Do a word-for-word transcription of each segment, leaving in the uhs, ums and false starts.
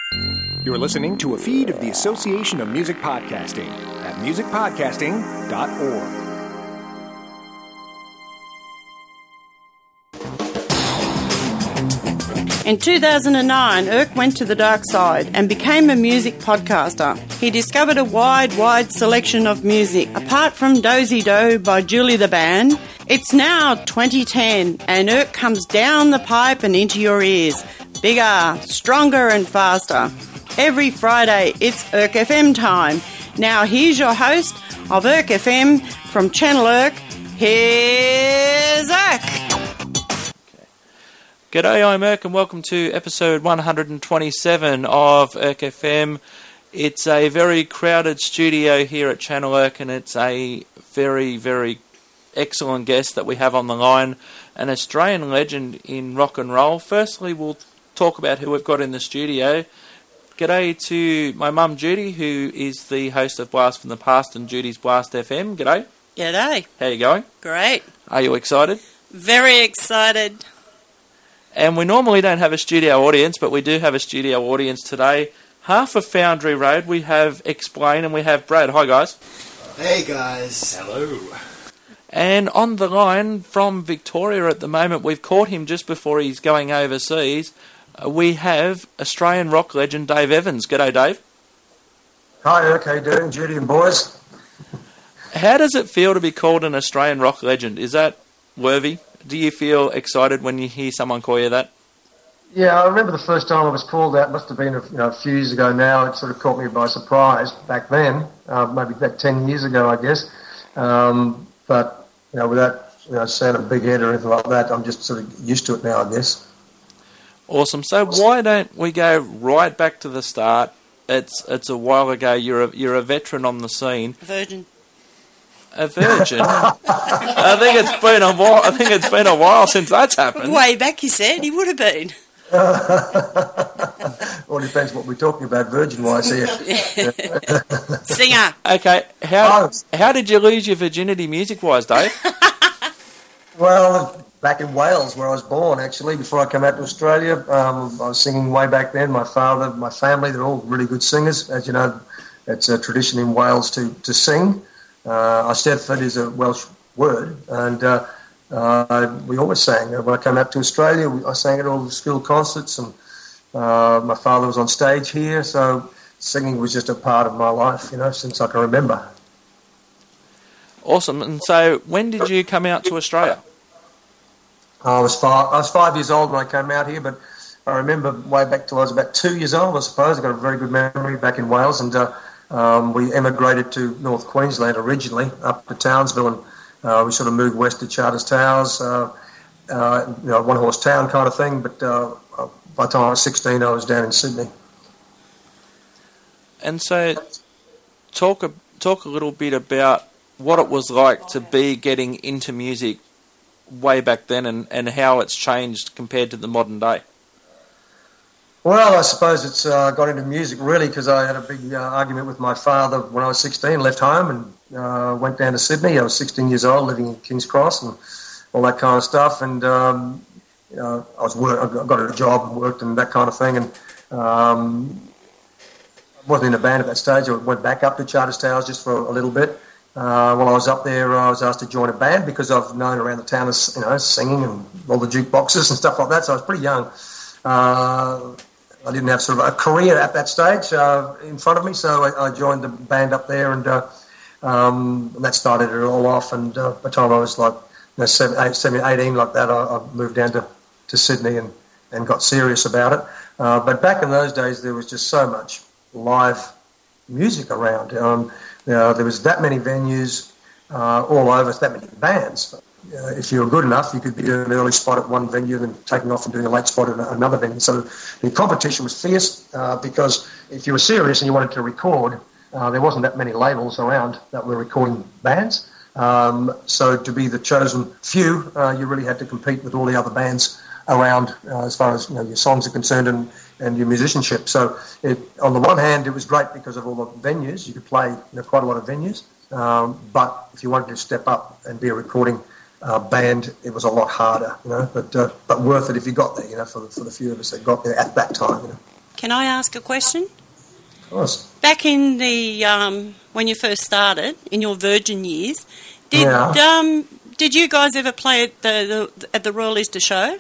You're listening to a feed of the Association of Music Podcasting at music podcasting dot org. In two thousand nine, Irk went to the dark side and became a music podcaster. He discovered a wide, wide selection of music. Apart from Dozy Do by Julie the Band, it's now twenty ten and Irk comes down the pipe and into your ears. Bigger, stronger and faster. Every Friday, it's Irk F M time. Now here's your host of Irk F M from Channel Irk. Here's Irk. G'day, I'm Irk and welcome to episode one hundred twenty-seven of Irk F M. It's a very crowded studio here at Channel Irk and it's a very, very excellent guest that we have on the line, an Australian legend in rock and roll. Firstly, we'll talk about who we've got in the studio. G'day to my mum Judy, who is the host of Blast from the Past and Judy's Blast F M. G'day. G'day. How you going? Great. Are you excited? Very excited. And we normally don't have a studio audience, but we do have a studio audience today. Half of Foundry Road, we have Explain and we have Brad. Hi, guys. Hey, guys. Hello. And on the line from Victoria at the moment, we've caught him just before he's going overseas. Uh, we have Australian rock legend Dave Evans. G'day, Dave. Hi, Irk. How you doing, Judy and boys? How does it feel to be called an Australian rock legend? Is that worthy? Do you feel excited when you hear someone call you that? Yeah, I remember the first time I was called that. Must have been a, you know, a few years ago now. It sort of caught me by surprise back then, uh, maybe about ten years ago, I guess. Um, but, you know, without you know, saying a big head or anything like that, I'm just sort of used to it now, I guess. Awesome. So why don't we go right back to the start? It's it's a while ago. You're a, you're a veteran on the scene. Virgin. A virgin. I think it's been a while. I think it's been a while since that's happened. Way back, he said he would have been. Well, it depends what we're talking about, virgin-wise here. Singer. Okay, how how did you lose your virginity music-wise, Dave? Well, back in Wales, where I was born, actually, before I came out to Australia, um, I was singing way back then. My father, my family, they're all really good singers. As you know, it's a tradition in Wales to, to sing. Uh, Eisteddfod is a Welsh word, and uh, uh, we always sang. When I came out to Australia, we, I sang at all the school concerts, and uh, my father was on stage here, so singing was just a part of my life, you know, since I can remember. Awesome. And so, when did you come out to Australia? I was five. I was five years old when I came out here, but I remember way back till I was about two years old. I suppose I got a very good memory back in Wales, and uh, um, we emigrated to North Queensland originally, up to Townsville, and uh, we sort of moved west to Charters Towers, uh, uh, you know, one horse town kind of thing. But uh, by the time I was sixteen, I was down in Sydney. And so, talk a, talk a little bit about what it was like to be getting into music way back then, and, and how it's changed compared to the modern day. Well, I suppose it's uh, got into music really because I had a big uh, argument with my father when I was sixteen, left home and uh, went down to Sydney. I was sixteen years old, living in King's Cross and all that kind of stuff. And um, you know, I was work, I got a job and worked and that kind of thing. And um, I wasn't in a band at that stage. I went back up to Charters Towers just for a little bit. Uh, while I was up there, I was asked to join a band because I've known around the town as, you know, singing and all the jukeboxes and stuff like that. So I was pretty young. Uh, I didn't have sort of a career at that stage uh, in front of me, so I, I joined the band up there, and uh, um, that started it all off. And uh, by the time I was like, you know, seven, eight, seven, eighteen, like that, I, I moved down to, to Sydney and, and got serious about it. Uh, but back in those days, there was just so much live music around. Um, you know, there was that many venues uh, all over, that many bands. Uh, if you were good enough, you could be an early spot at one venue, then taking off and doing a late spot at another venue. So the competition was fierce uh, because if you were serious and you wanted to record, uh, there wasn't that many labels around that were recording bands. Um, so to be the chosen few, uh, you really had to compete with all the other bands around uh, as far as, you know, your songs are concerned and, and your musicianship. So it, on the one hand, it was great because of all the venues. You could play, you know, quite a lot of venues. Um, but if you wanted to step up and be a recording uh, band, it was a lot harder, you know, but uh, but worth it if you got there, you know, for the, for the few of us that got there at that time, you know. Can I ask a question? Of course. Back in the um, when you first started, in your Virgin years, did Yeah. um, did you guys ever play at the, the at the Royal Easter Show?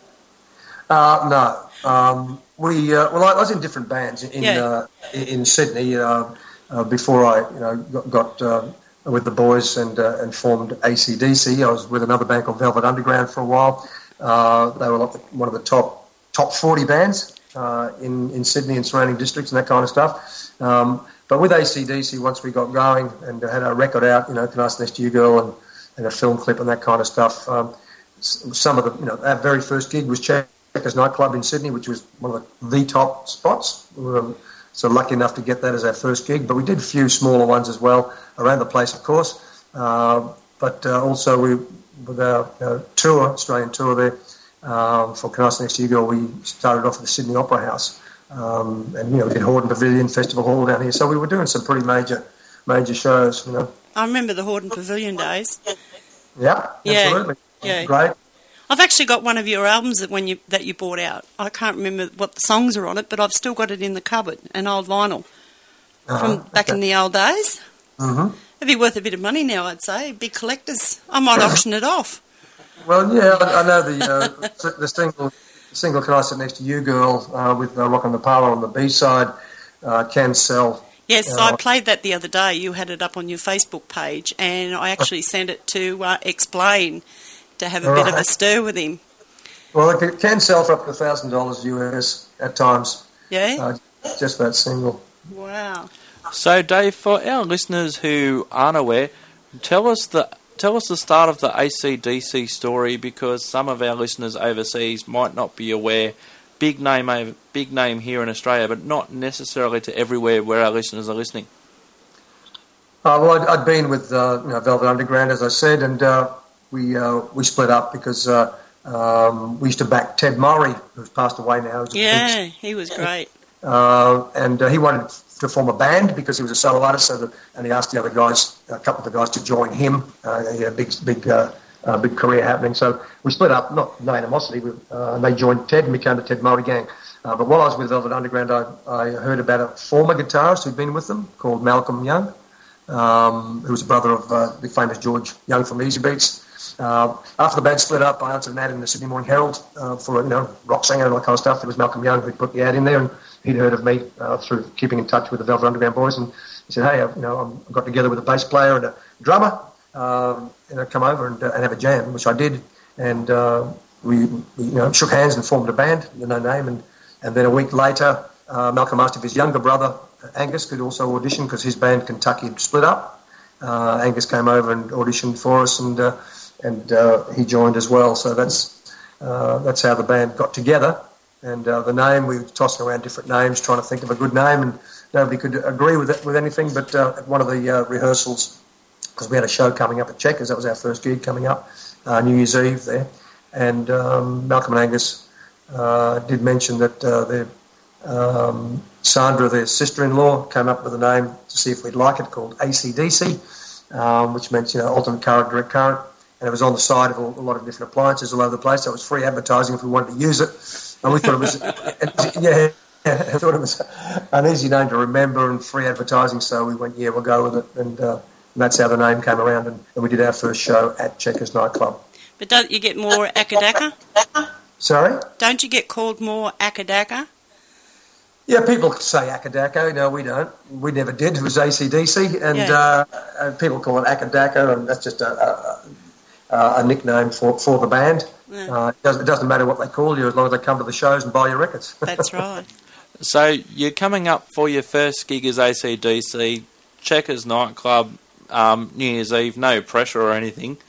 Uh, no. Um, we uh, well, I was in different bands in Yeah. uh, in Sydney uh, uh, before I you know got, got uh, with the boys and uh, and formed A C D C. I was with another band called Velvet Underground for a while. Uh, they were like one of the top top forty bands uh, in in Sydney and surrounding districts and that kind of stuff. Um, but with A C D C, once we got going and had our record out, you know, Can I Sit Next to You Girl and, and a film clip and that kind of stuff. Um, some of the you know our very first gig was Checkers nightclub in Sydney, which was one of the, the top spots. We were so lucky enough to get that as our first gig. But we did a few smaller ones as well around the place, of course. Uh, but uh, also we with our uh, tour, Australian tour there um, for Can I Sit Next to You Girl, we started off at the Sydney Opera House, um, and you know we did Hordern Pavilion, Festival Hall down here. So we were doing some pretty major major shows, you know. I remember the Hordern Pavilion days. Yeah, Yeah, absolutely. yeah. Great. I've actually got one of your albums that when you that you bought out. I can't remember what the songs are on it, but I've still got it in the cupboard, an old vinyl Uh-huh, from back okay. in the old days. Mm-hmm. It'd be worth a bit of money now, I'd say. Big collectors. I might auction it off. Well, yeah, I, I know the uh, the single single Can I Sit Next to You Girl uh, with uh, Rockin' the Parlour on the B side uh, can sell. Yes, Uh, I played that the other day. You had it up on your Facebook page, and I actually sent it to uh, Explain to have a bit of a Right. stir with him. Well, it can sell for up to one thousand dollars U S at times, Yeah? uh, just that single. Wow. So, Dave, for our listeners who aren't aware, tell us the tell us the start of the A C D C story, because some of our listeners overseas might not be aware. Big name, over- big name here in Australia, but not necessarily to everywhere where our listeners are listening. Uh, well, I'd, I'd been with uh, you know, Velvet Underground, as I said, and uh, we uh, we split up because uh, um, we used to back Ted Murray, who's passed away now. He was a Yeah, big- he was great. Uh, and uh, he wanted to form a band because he was a solo artist, so that, and he asked the other guys, a couple of the guys, to join him. Uh, he had a big, big, uh, uh, big career happening. So we split up, not no animosity, we, uh, and they joined Ted and became the Ted Murray Gang. Uh, but while I was with Velvet Underground, I, I heard about a former guitarist who'd been with them called Malcolm Young, um, who was a brother of uh, the famous George Young from Easy Beats. Uh, after the band split up, I answered an ad in the Sydney Morning Herald uh, for you know rock singer and all that kind of stuff. It was Malcolm Young who put the ad in there, and he'd heard of me uh, through keeping in touch with the Velvet Underground boys, and he said, "Hey, I, you know, I'm, I got together with a bass player and a drummer, um, and I'd come over and, uh, and have a jam," which I did, and uh, we, we you know shook hands and formed a band, no name, and and then a week later, uh, Malcolm asked if his younger brother Angus could also audition because his band Kentucky had split up. Uh, Angus came over and auditioned for us, and uh, and uh, he joined as well. So that's uh, that's how the band got together. And uh, the name, we were tossing around different names, trying to think of a good name, and nobody could agree with it, with anything. But uh, at one of the uh, rehearsals, because we had a show coming up at Checkers, that was our first gig coming up, uh, New Year's Eve there, and um, Malcolm and Angus uh, did mention that uh, their um, Sandra, their sister-in-law, came up with a name to see if we'd like it, called A C D C, um, which meant you know alternate current, direct current, and it was on the side of a, a lot of different appliances all over the place. So it was free advertising if we wanted to use it. And we thought it was, yeah, I thought it was an easy name to remember and free advertising. So we went, yeah, we'll go with it, and, uh, and that's how the name came around. And, and we did our first show at Checkers nightclub. But don't you get more Akadaka? Sorry? Don't you get called more Akadaka? Yeah, people say Akadaka. No, we don't. We never did. It was A C D C, and Yeah. uh, uh, people call it Akadaka, and that's just a, a, a, a nickname for, for the band. Yeah. Uh, it, doesn't, it doesn't matter what they call you as long as they come to the shows and buy your records. That's right. So you're coming up for your first gig as A C D C, Checkers nightclub, um, New Year's Eve, no pressure or anything.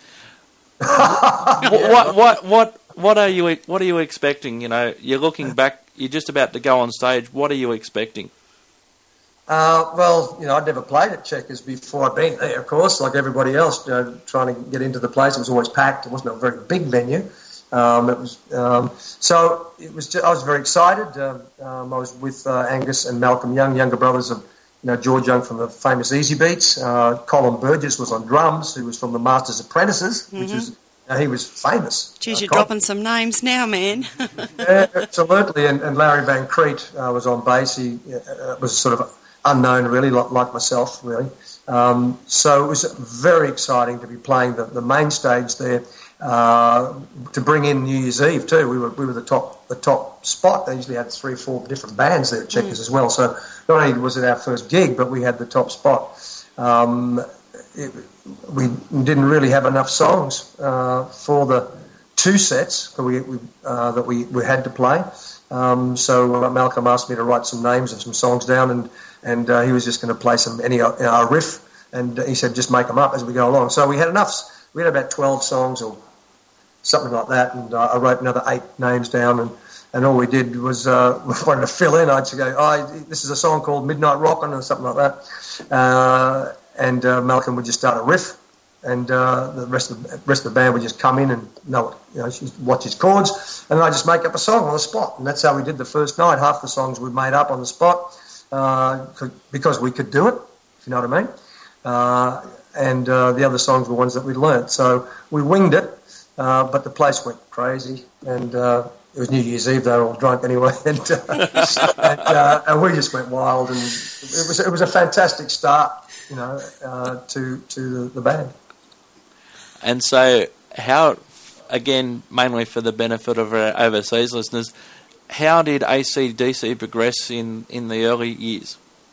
what, what what what what are you what are you expecting? You know, you're looking back, you're just about to go on stage. What are you expecting? Uh, well, you know, I'd never played at Checkers before. I'd been there, of course, like everybody else, you know, trying to get into the place. It was always packed. It wasn't a very big venue. Um, it was um, so it was. Just, I was very excited. Um, um, I was with uh, Angus and Malcolm Young, younger brothers of you know George Young from the famous Easy Beats. Uh, Colin Burgess was on drums, who was from the Masters Apprentices, mm-hmm. which was Now, he was famous. Geez, uh, you're con- dropping some names now, man. Yeah, absolutely. And, and Larry Van Crete uh, was on bass. He uh, was sort of unknown, really, like, like myself, really. Um, so it was very exciting to be playing the, the main stage there. Uh, to bring in New Year's Eve too, we were we were the top the top spot. They usually had three or four different bands there at Checkers mm. as well. So not only was it our first gig, but we had the top spot. Um, it, we didn't really have enough songs uh, for the two sets that we, we uh, that we, we had to play. Um, so uh, Malcolm asked me to write some names of some songs down, and and uh, he was just going to play some any uh, a riff, and he said just make them up as we go along. So we had enough. We had about twelve songs or something like that, and uh, I wrote another eight names down, and, and all we did was uh, wanted to fill in. I'd go, oh, this is a song called Midnight Rockin' or something like that, uh, and uh, Malcolm would just start a riff, and uh, the rest of the rest of the band would just come in and know, you know, watch his chords, and I just make up a song on the spot, and that's how we did the first night. Half the songs we made up on the spot uh, because we could do it, if you know what I mean, uh, and uh, the other songs were ones that we'd learnt. So we winged it. Uh, but the place went crazy, and uh, it was New Year's Eve. They were all drunk anyway, and, uh, and, uh, and we just went wild. And it was it was a fantastic start, you know, uh, to to the, the band. And so, how, again, mainly for the benefit of our overseas listeners, how did A C D C progress in, in the early years?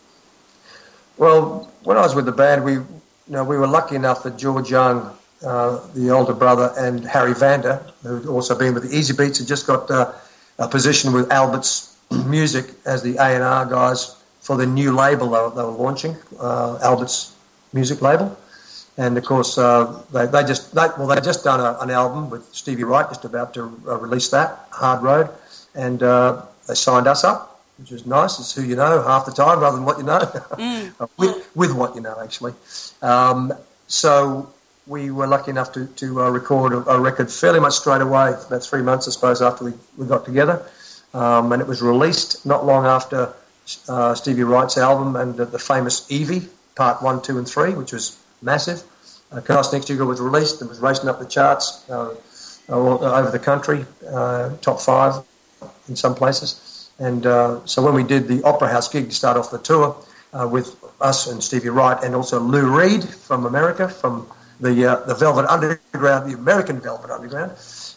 Well, when I was with the band, we you know we were lucky enough that George Young, Uh, the older brother, and Harry Vander, who'd also been with the Easy Beats, had just got uh, a position with Albert's Music as the A and R guys for the new label they were, they were launching, uh, Albert's Music label. And of course, uh, they they just they, well they just done a, an album with Stevie Wright, just about to uh, release that, Hard Road, and uh, they signed us up, which was nice. It's who you know half the time rather than what you know, mm. with, with what you know actually. Um, so. We were lucky enough to, to uh, record a, a record fairly much straight away, about three months, I suppose, after we, we got together. Um, and it was released not long after uh, Stevie Wright's album and uh, the famous Evie, part one, two, and three, which was massive. Uh, Chaos Next Year was released and was racing up the charts uh, all over the country, uh, top five in some places. And uh, so when we did the Opera House gig to start off the tour uh, with us and Stevie Wright and also Lou Reed from America, from the uh, the Velvet Underground, the American Velvet Underground.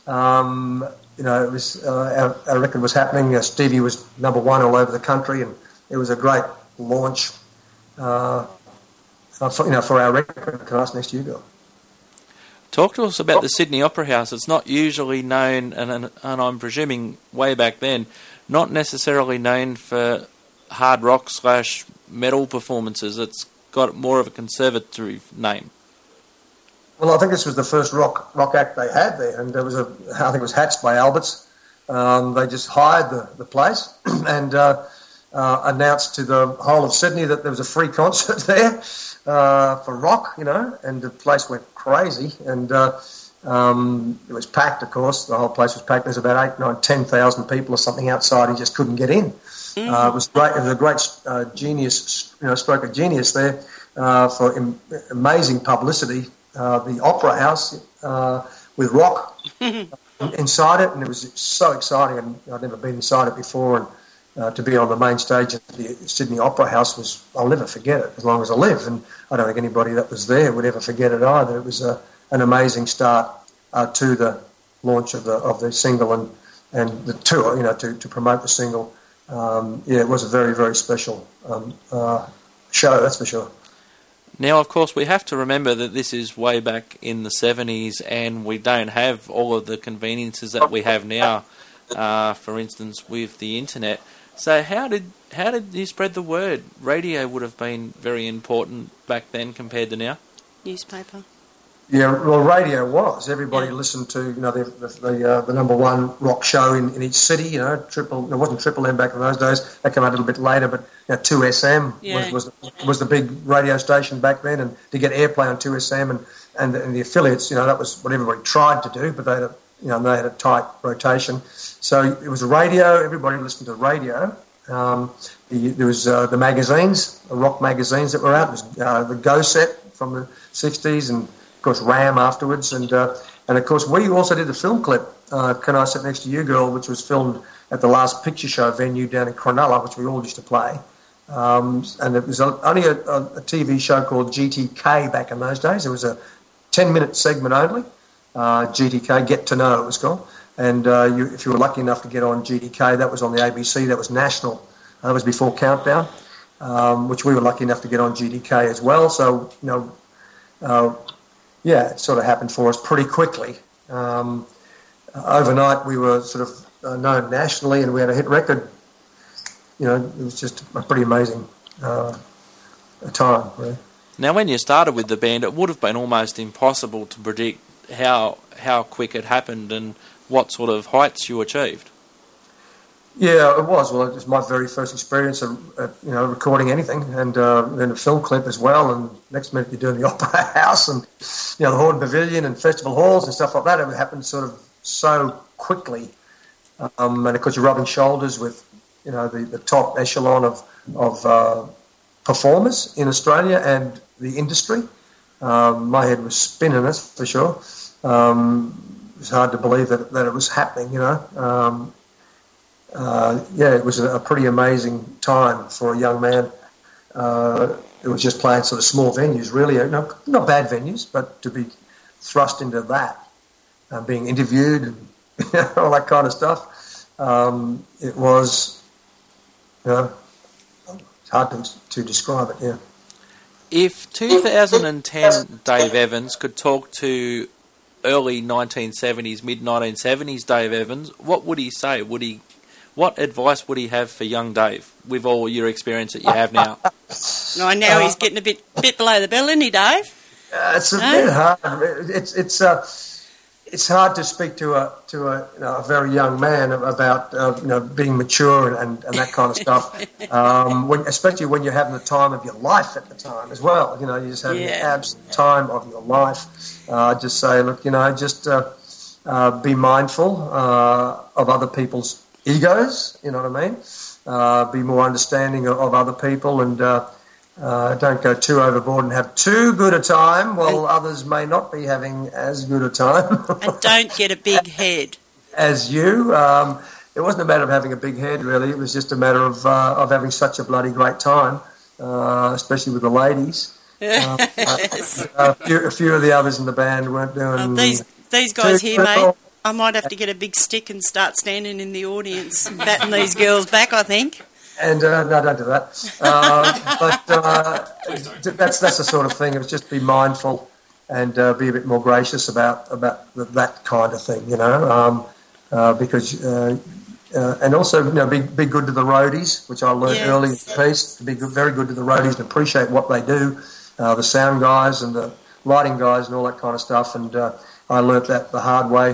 Um, you know, it was uh, our, our record was happening. Uh, Stevie was number one all over the country, and it was a great launch. Uh, for, you know, for our record, Chaos Next Year Girl. Talk to us about the Sydney Opera House. It's not usually known, and, and, and I'm presuming way back then, not necessarily known for hard rock slash metal performances. It's got more of a conservative name. Well, I think this was the first rock rock act they had there, and there was a I think it was Hatched by Alberts. Um, they just hired the, the place and uh, uh, announced to the whole of Sydney that there was a free concert there uh, for rock, you know, and the place went crazy, and uh, um, it was packed. Of course, the whole place was packed. There's about eight, nine, ten thousand people or something outside. He just couldn't get in. Mm-hmm. Uh, it was great. It was a great uh, genius, you know, stroke of genius there uh, for im- amazing publicity. Uh, the Opera House uh, with rock inside it, and it was so exciting. And I'd never been inside it before, and uh, to be on the main stage at the Sydney Opera House was, I'll never forget it as long as I live, and I don't think anybody that was there would ever forget it either. It was a, an amazing start uh, to the launch of the of the single and, and the tour, you know, to, to promote the single. Um, yeah, it was a very, very special um, uh, show, that's for sure. Now, of course, we have to remember that this is way back in the seventies, and we don't have all of the conveniences that we have now, uh, for instance, with the internet. So how did how did you spread the word? Radio would have been very important back then compared to now. Newspaper. Yeah, well, radio was. Everybody yeah. listened to, you know, the the, the, uh, the number one rock show in, in each city, you know, Triple, it wasn't Triple M back in those days, that came out a little bit later, but you know, two S M yeah. was, was, the, was the big radio station back then, and to get airplay on two S M and, and, the, and the affiliates, you know, that was what everybody tried to do, but they had a, you know, they had a tight rotation. So it was radio, everybody listened to radio. Um, the, there was uh, the magazines, the rock magazines that were out. There was uh, the Go Set from the sixties, and of course Ram afterwards, and uh, And, of course, we also did the film clip, uh, Can I Sit Next to You, Girl, which was filmed at the Last Picture Show venue down in Cronulla, which we all used to play. Um, and it was only a, a T V show called G T K back in those days. It was a ten-minute segment only, uh, G T K, Get to Know it was called. And uh, you, if you were lucky enough to get on G T K, that was on the A B C, that was national. That was before Countdown, um, which we were lucky enough to get on G T K as well. So, you know, uh, yeah, it sort of happened for us pretty quickly. Um, overnight, we were sort of uh, known nationally, and we had a hit record. You know, it was just a pretty amazing uh, time. Really. Now, when you started with the band, it would have been almost impossible to predict how how quick it happened and what sort of heights you achieved. Yeah, it was. Well, it was my very first experience of, uh, you know, recording anything, and uh, then a film clip as well. And next minute you're doing the Opera House and, you know, the Horton Pavilion and festival halls and stuff like that. It happened sort of so quickly, um, and of course you're rubbing shoulders with, you know, the, the top echelon of of uh, performers in Australia and the industry. Um, my head was spinning, that's for sure. Um, it was hard to believe that that it was happening, you know. Um, Uh, yeah, it was a, a pretty amazing time for a young man. Uh, it was just playing sort of small venues, really, you know, not bad venues, but to be thrust into that, uh, being interviewed and all that kind of stuff. Um, it was, you know, it's hard to, to describe it, yeah. If two thousand ten Dave Evans could talk to early nineteen seventies, mid nineteen seventies Dave Evans, what would he say? Would he What advice would he have for young Dave with all your experience that you have now? No, now he's getting a bit bit below the belt, isn't he, Dave? Uh, it's a no? bit hard. It's it's uh, it's hard to speak to a to a, you know, a very young man about uh, you know, being mature and, and, and that kind of stuff. um, when, especially when you're having the time of your life at the time as well. You know, you're just having yeah. the absolute time of your life. Uh, just say, look, you know, just uh, uh, be mindful uh, of other people's egos, you know what I mean? Uh, be more understanding of, of other people, and uh, uh, don't go too overboard and have too good a time while and, others may not be having as good a time. And don't get a big head. As you. Um, it wasn't a matter of having a big head, really. It was just a matter of uh, of having such a bloody great time, uh, especially with the ladies. uh, uh, a, few, a few of the others in the band weren't doing... Oh, these, these guys here, mate. I might have to get a big stick and start standing in the audience, batting these girls back, I think. And uh, no, don't do that. Uh, but uh, that's that's the sort of thing. It's just be mindful and uh, be a bit more gracious about about the, that kind of thing, you know. Um, uh, because uh, uh, and also, you know, be be good to the roadies, which I learned yes. early in the piece. To be good, very good to the roadies and appreciate what they do, uh, the sound guys and the lighting guys and all that kind of stuff. And uh, I learnt that the hard way.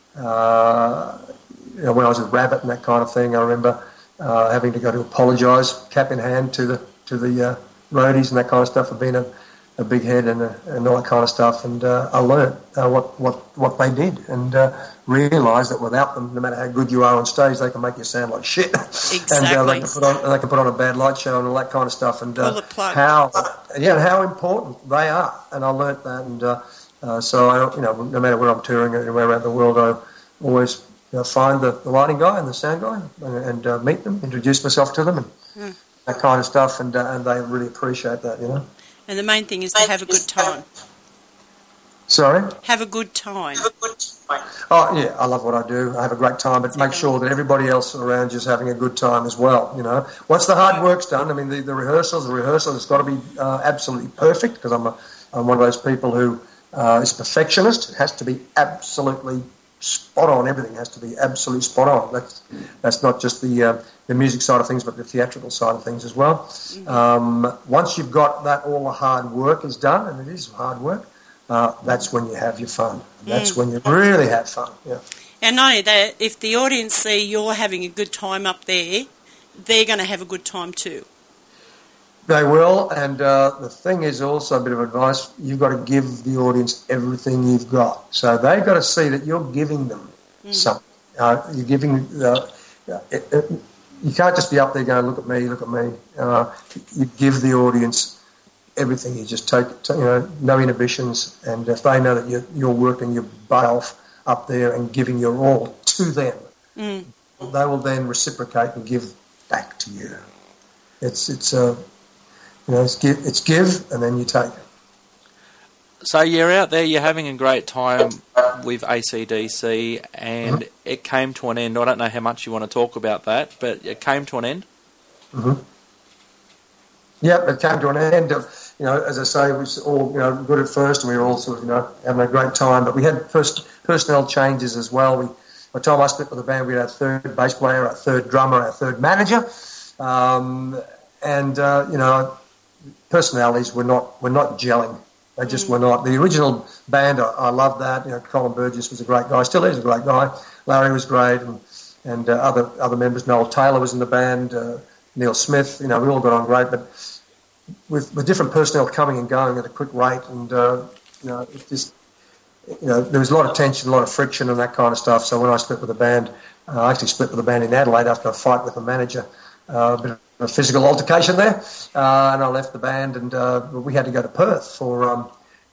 Uh, you know, when I was with Rabbit and that kind of thing, I remember uh, having to go to apologise, cap in hand, to the to the uh, roadies and that kind of stuff for being a, a big head and, a, and all that kind of stuff. And uh, I learnt uh, what, what, what they did, and uh, realised that without them, no matter how good you are on stage, they can make you sound like shit. Exactly. and uh, they can put on they can put on a bad light show and all that kind of stuff. And uh, how yeah, how important they are. And I learnt that. And uh, Uh, so, I, you know, no matter where I'm touring anywhere around the world, I always you know, find the, the lighting guy and the sound guy and, and uh, meet them, introduce myself to them, and mm. that kind of stuff, and uh, and they really appreciate that, you know. And the main thing is to have a good time. Sorry? Have a good time. Oh, yeah, I love what I do. I have a great time, but make sure that everybody else around you is having a good time as well, you know. Once the hard work's done, I mean, the, the rehearsals, the rehearsal has got to be uh, absolutely perfect, because I'm, a, I'm one of those people who... Uh, is perfectionist. It has to be absolutely spot on. Everything has to be absolutely spot on. That's that's not just the uh, the music side of things, but the theatrical side of things as well. Mm-hmm. Um, once you've got that, all the hard work is done, and it is hard work. Uh, that's when you have your fun. That's mm. when you really have fun. Yeah. And not only that, if the audience see you're having a good time up there, they're going to have a good time too. They will, and uh, the thing is also a bit of advice, you've got to give the audience everything you've got. So they've got to see that you're giving them mm. something. Uh, you're giving... Uh, it, it, you can't just be up there going, look at me, look at me. Uh, you give the audience everything. You just take, you know, no inhibitions, and if they know that you're, you're working your butt off up there and giving your all to them, mm. they will then reciprocate and give back to you. It's it's a uh, you know it's give it's give and then you take. So you're out there, you're having a great time with A C D C, and mm-hmm. it came to an end. I don't know how much you want to talk about that, but it came to an end. Mm-hmm. Yep, it came to an end. You know, as I say, it was all, you know, good at first, and we were all sort of, you know, having a great time. But we had first personnel changes as well. We, by the time I split with the band, we had our third bass player, our third drummer, our third manager, um, and uh, you know, personalities were not were not gelling. They just were not. The original band, I, I loved that. You know, Colin Burgess was a great guy. Still is a great guy. Larry was great, and and uh, other other members. Noel Taylor was in the band. Uh, Neil Smith. You know, we all got on great, but with with different personnel coming and going at a quick rate, and uh, you know, it just you know, there was a lot of tension, a lot of friction, and that kind of stuff. So when I split with the band, uh, I actually split with the band in Adelaide after a fight with the manager. Uh, a bit of a physical altercation there, uh, and I left the band, and uh, we had to go to Perth for. Um,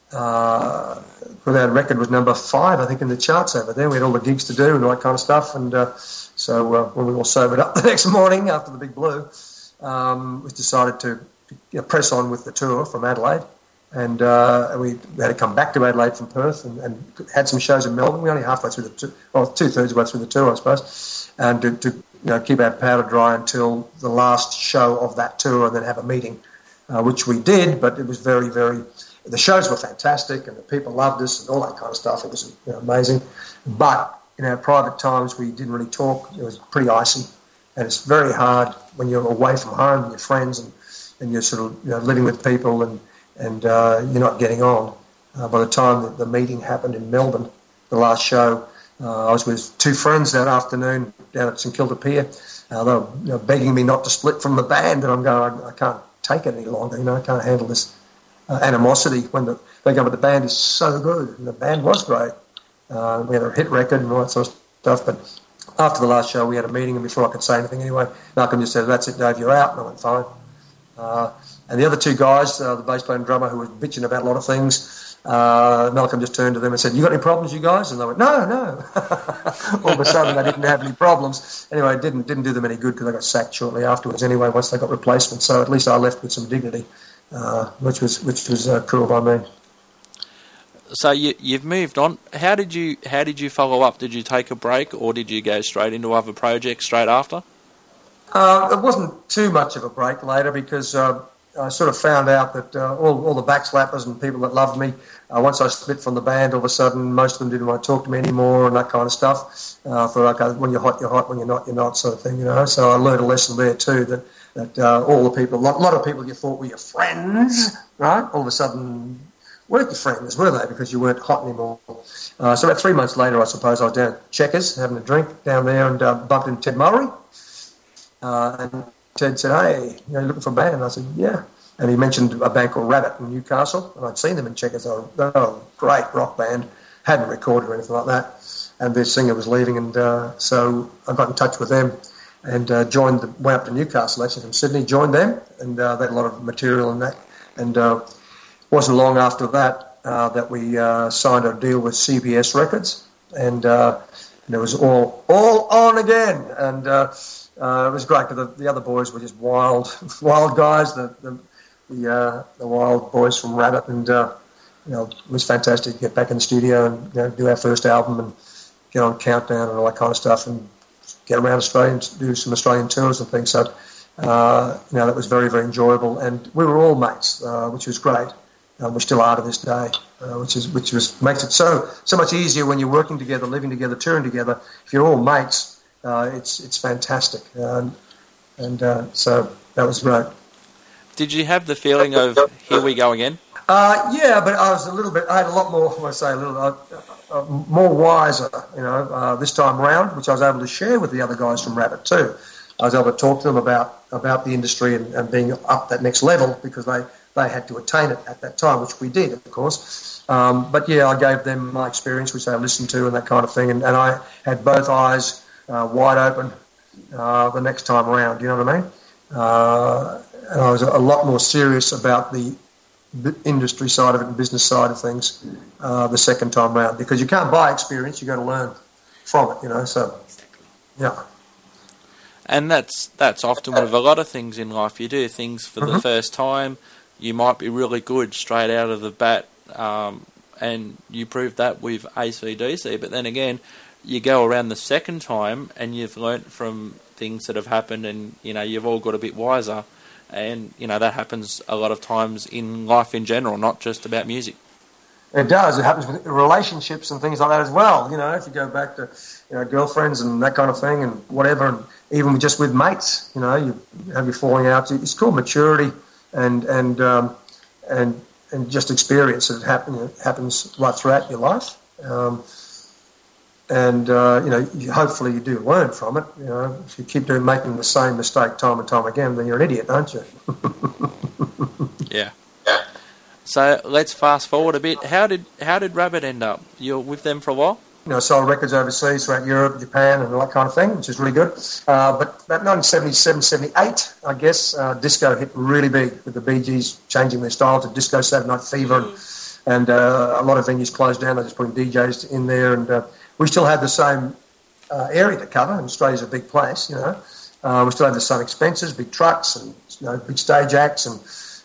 uh, our record was number five, I think, in the charts over there. We had all the gigs to do and all that kind of stuff, and uh, so uh, when we all sobered up the next morning after the Big Blue, um, we decided to, to you know, press on with the tour from Adelaide, and uh, we had to come back to Adelaide from Perth, and, and had some shows in Melbourne. We were only halfway through the tour, well, two thirds of the way through the tour, I suppose, and to, to you know, keep our powder dry until the last show of that tour, and then have a meeting, uh, which we did. But it was very, very. The shows were fantastic, and the people loved us, and all that kind of stuff. It was, you know, amazing. But in our private times, we didn't really talk. It was pretty icy, and it's very hard when you're away from home and your friends, and, and you're sort of, you know, living with people, and and uh, you're not getting on. Uh, by the time that the meeting happened in Melbourne, the last show, uh, I was with two friends that afternoon down at St Kilda Pier. Uh, they were, you know, begging me not to split from the band, and I'm going, I, I can't take it any longer. You know, I can't handle this uh, animosity when the, they go, but the band is so good, and the band was great. Uh, we had a hit record and all that sort of stuff, but after the last show, we had a meeting, and before I could say anything anyway, Malcolm just said, "That's it, Dave, you're out." And I went, "Fine." Uh, and the other two guys, uh, the bass player and drummer, who was bitching about a lot of things, uh, Malcolm just turned to them and said, "You got any problems, you guys?" And they went, "No, no." All of a sudden, they didn't have any problems. Anyway, it didn't, didn't do them any good because they got sacked shortly afterwards anyway, once they got replacements. So at least I left with some dignity, uh, which was which was uh, cool by me. So you, you've moved on. How did you how did you follow up? Did you take a break, or did you go straight into other projects straight after? Uh, it wasn't too much of a break later, because uh, I sort of found out that uh, all, all the backslappers and people that loved me, uh, once I split from the band, all of a sudden most of them didn't want to talk to me anymore and that kind of stuff. Uh, for like, uh, when you're hot, you're hot. When you're not, you're not, sort of thing, you know. So I learned a lesson there too, that that uh, all the people, a lot, lot of people you thought were your friends, right, all of a sudden weren't your friends, were they? Because you weren't hot anymore. Uh, so about three months later, I suppose, I was down at Checkers having a drink down there, and uh, bumped into Ted Murray. Uh, and Ted said, "Hey, you know, you looking for a band?" And I said, "Yeah." And he mentioned a band called Rabbit in Newcastle, and I'd seen them in Checkers. They were, they were a great rock band, hadn't recorded or anything like that. And their singer was leaving, and uh, so I got in touch with them and uh, joined. The, went up to Newcastle, actually from Sydney, joined them, and uh, they had a lot of material in that. And uh, wasn't long after that uh, that we uh, signed a deal with C B S Records, and, uh, and it was all all on again. And uh, uh, it was great, because the, the other boys were just wild, wild guys. The the the, uh, the wild boys from Rabbit, and uh, you know, it was fantastic to get back in the studio and, you know, do our first album and get on Countdown and all that kind of stuff, and get around Australia and do some Australian tours and things. So uh, you know, that was very, very enjoyable, and we were all mates, uh, which was great. Um, we still are to this day, uh, which is which was makes it so so much easier when you're working together, living together, touring together. If you're all mates, uh, it's it's fantastic, um, and uh, so that was great. Did you have the feeling of here we go again? Uh, yeah, but I was a little bit. I had a lot more. I say a little uh, uh, more wiser, you know, uh, this time round, which I was able to share with the other guys from Rabbit too. I was able to talk to them about about the industry and, and being up that next level, because they. They had to attain it at that time, which we did, of course. Um, but, yeah, I gave them my experience, which they listened to and that kind of thing. And, and I had both eyes uh, wide open uh, the next time around, you know what I mean? Uh, and I was a lot more serious about the b- industry side of it and business side of things uh, the second time round, because you can't buy experience, you've got to learn from it, you know, so, yeah. And that's that's often with a lot of things in life. You do things for mm-hmm. the first time, you might be really good straight out of the bat, um, and you prove that with A C D C, but then again, you go around the second time and you've learnt from things that have happened, and, you know, you've all got a bit wiser, and, you know, that happens a lot of times in life in general, not just about music. It does. It happens with relationships and things like that as well. You know, if you go back to, you know, girlfriends and that kind of thing and whatever, and even just with mates, you know, you have your falling out. It's called maturity and and um, and and just experience. It happen, it happens right throughout your life. Um, and, uh, you know, you, hopefully you do learn from it. You know, if you keep doing making the same mistake time and time again, then you're an idiot, aren't you? Yeah. So let's fast forward a bit. How did how did Rabbit end up? You're with them for a while? You know, sold records overseas throughout Europe, Japan, and all that kind of thing, which is really good. Uh, but about nineteen seventy-seven, seventy-eight, I guess, uh, disco hit really big with the Bee Gees changing their style to disco, Saturday Night Fever, and, and uh, a lot of venues closed down. They're just putting D Js in there, and uh, we still had the same uh, area to cover. And Australia's a big place, you know. Uh, we still had the same expenses, big trucks, and, you know, big stage acts, and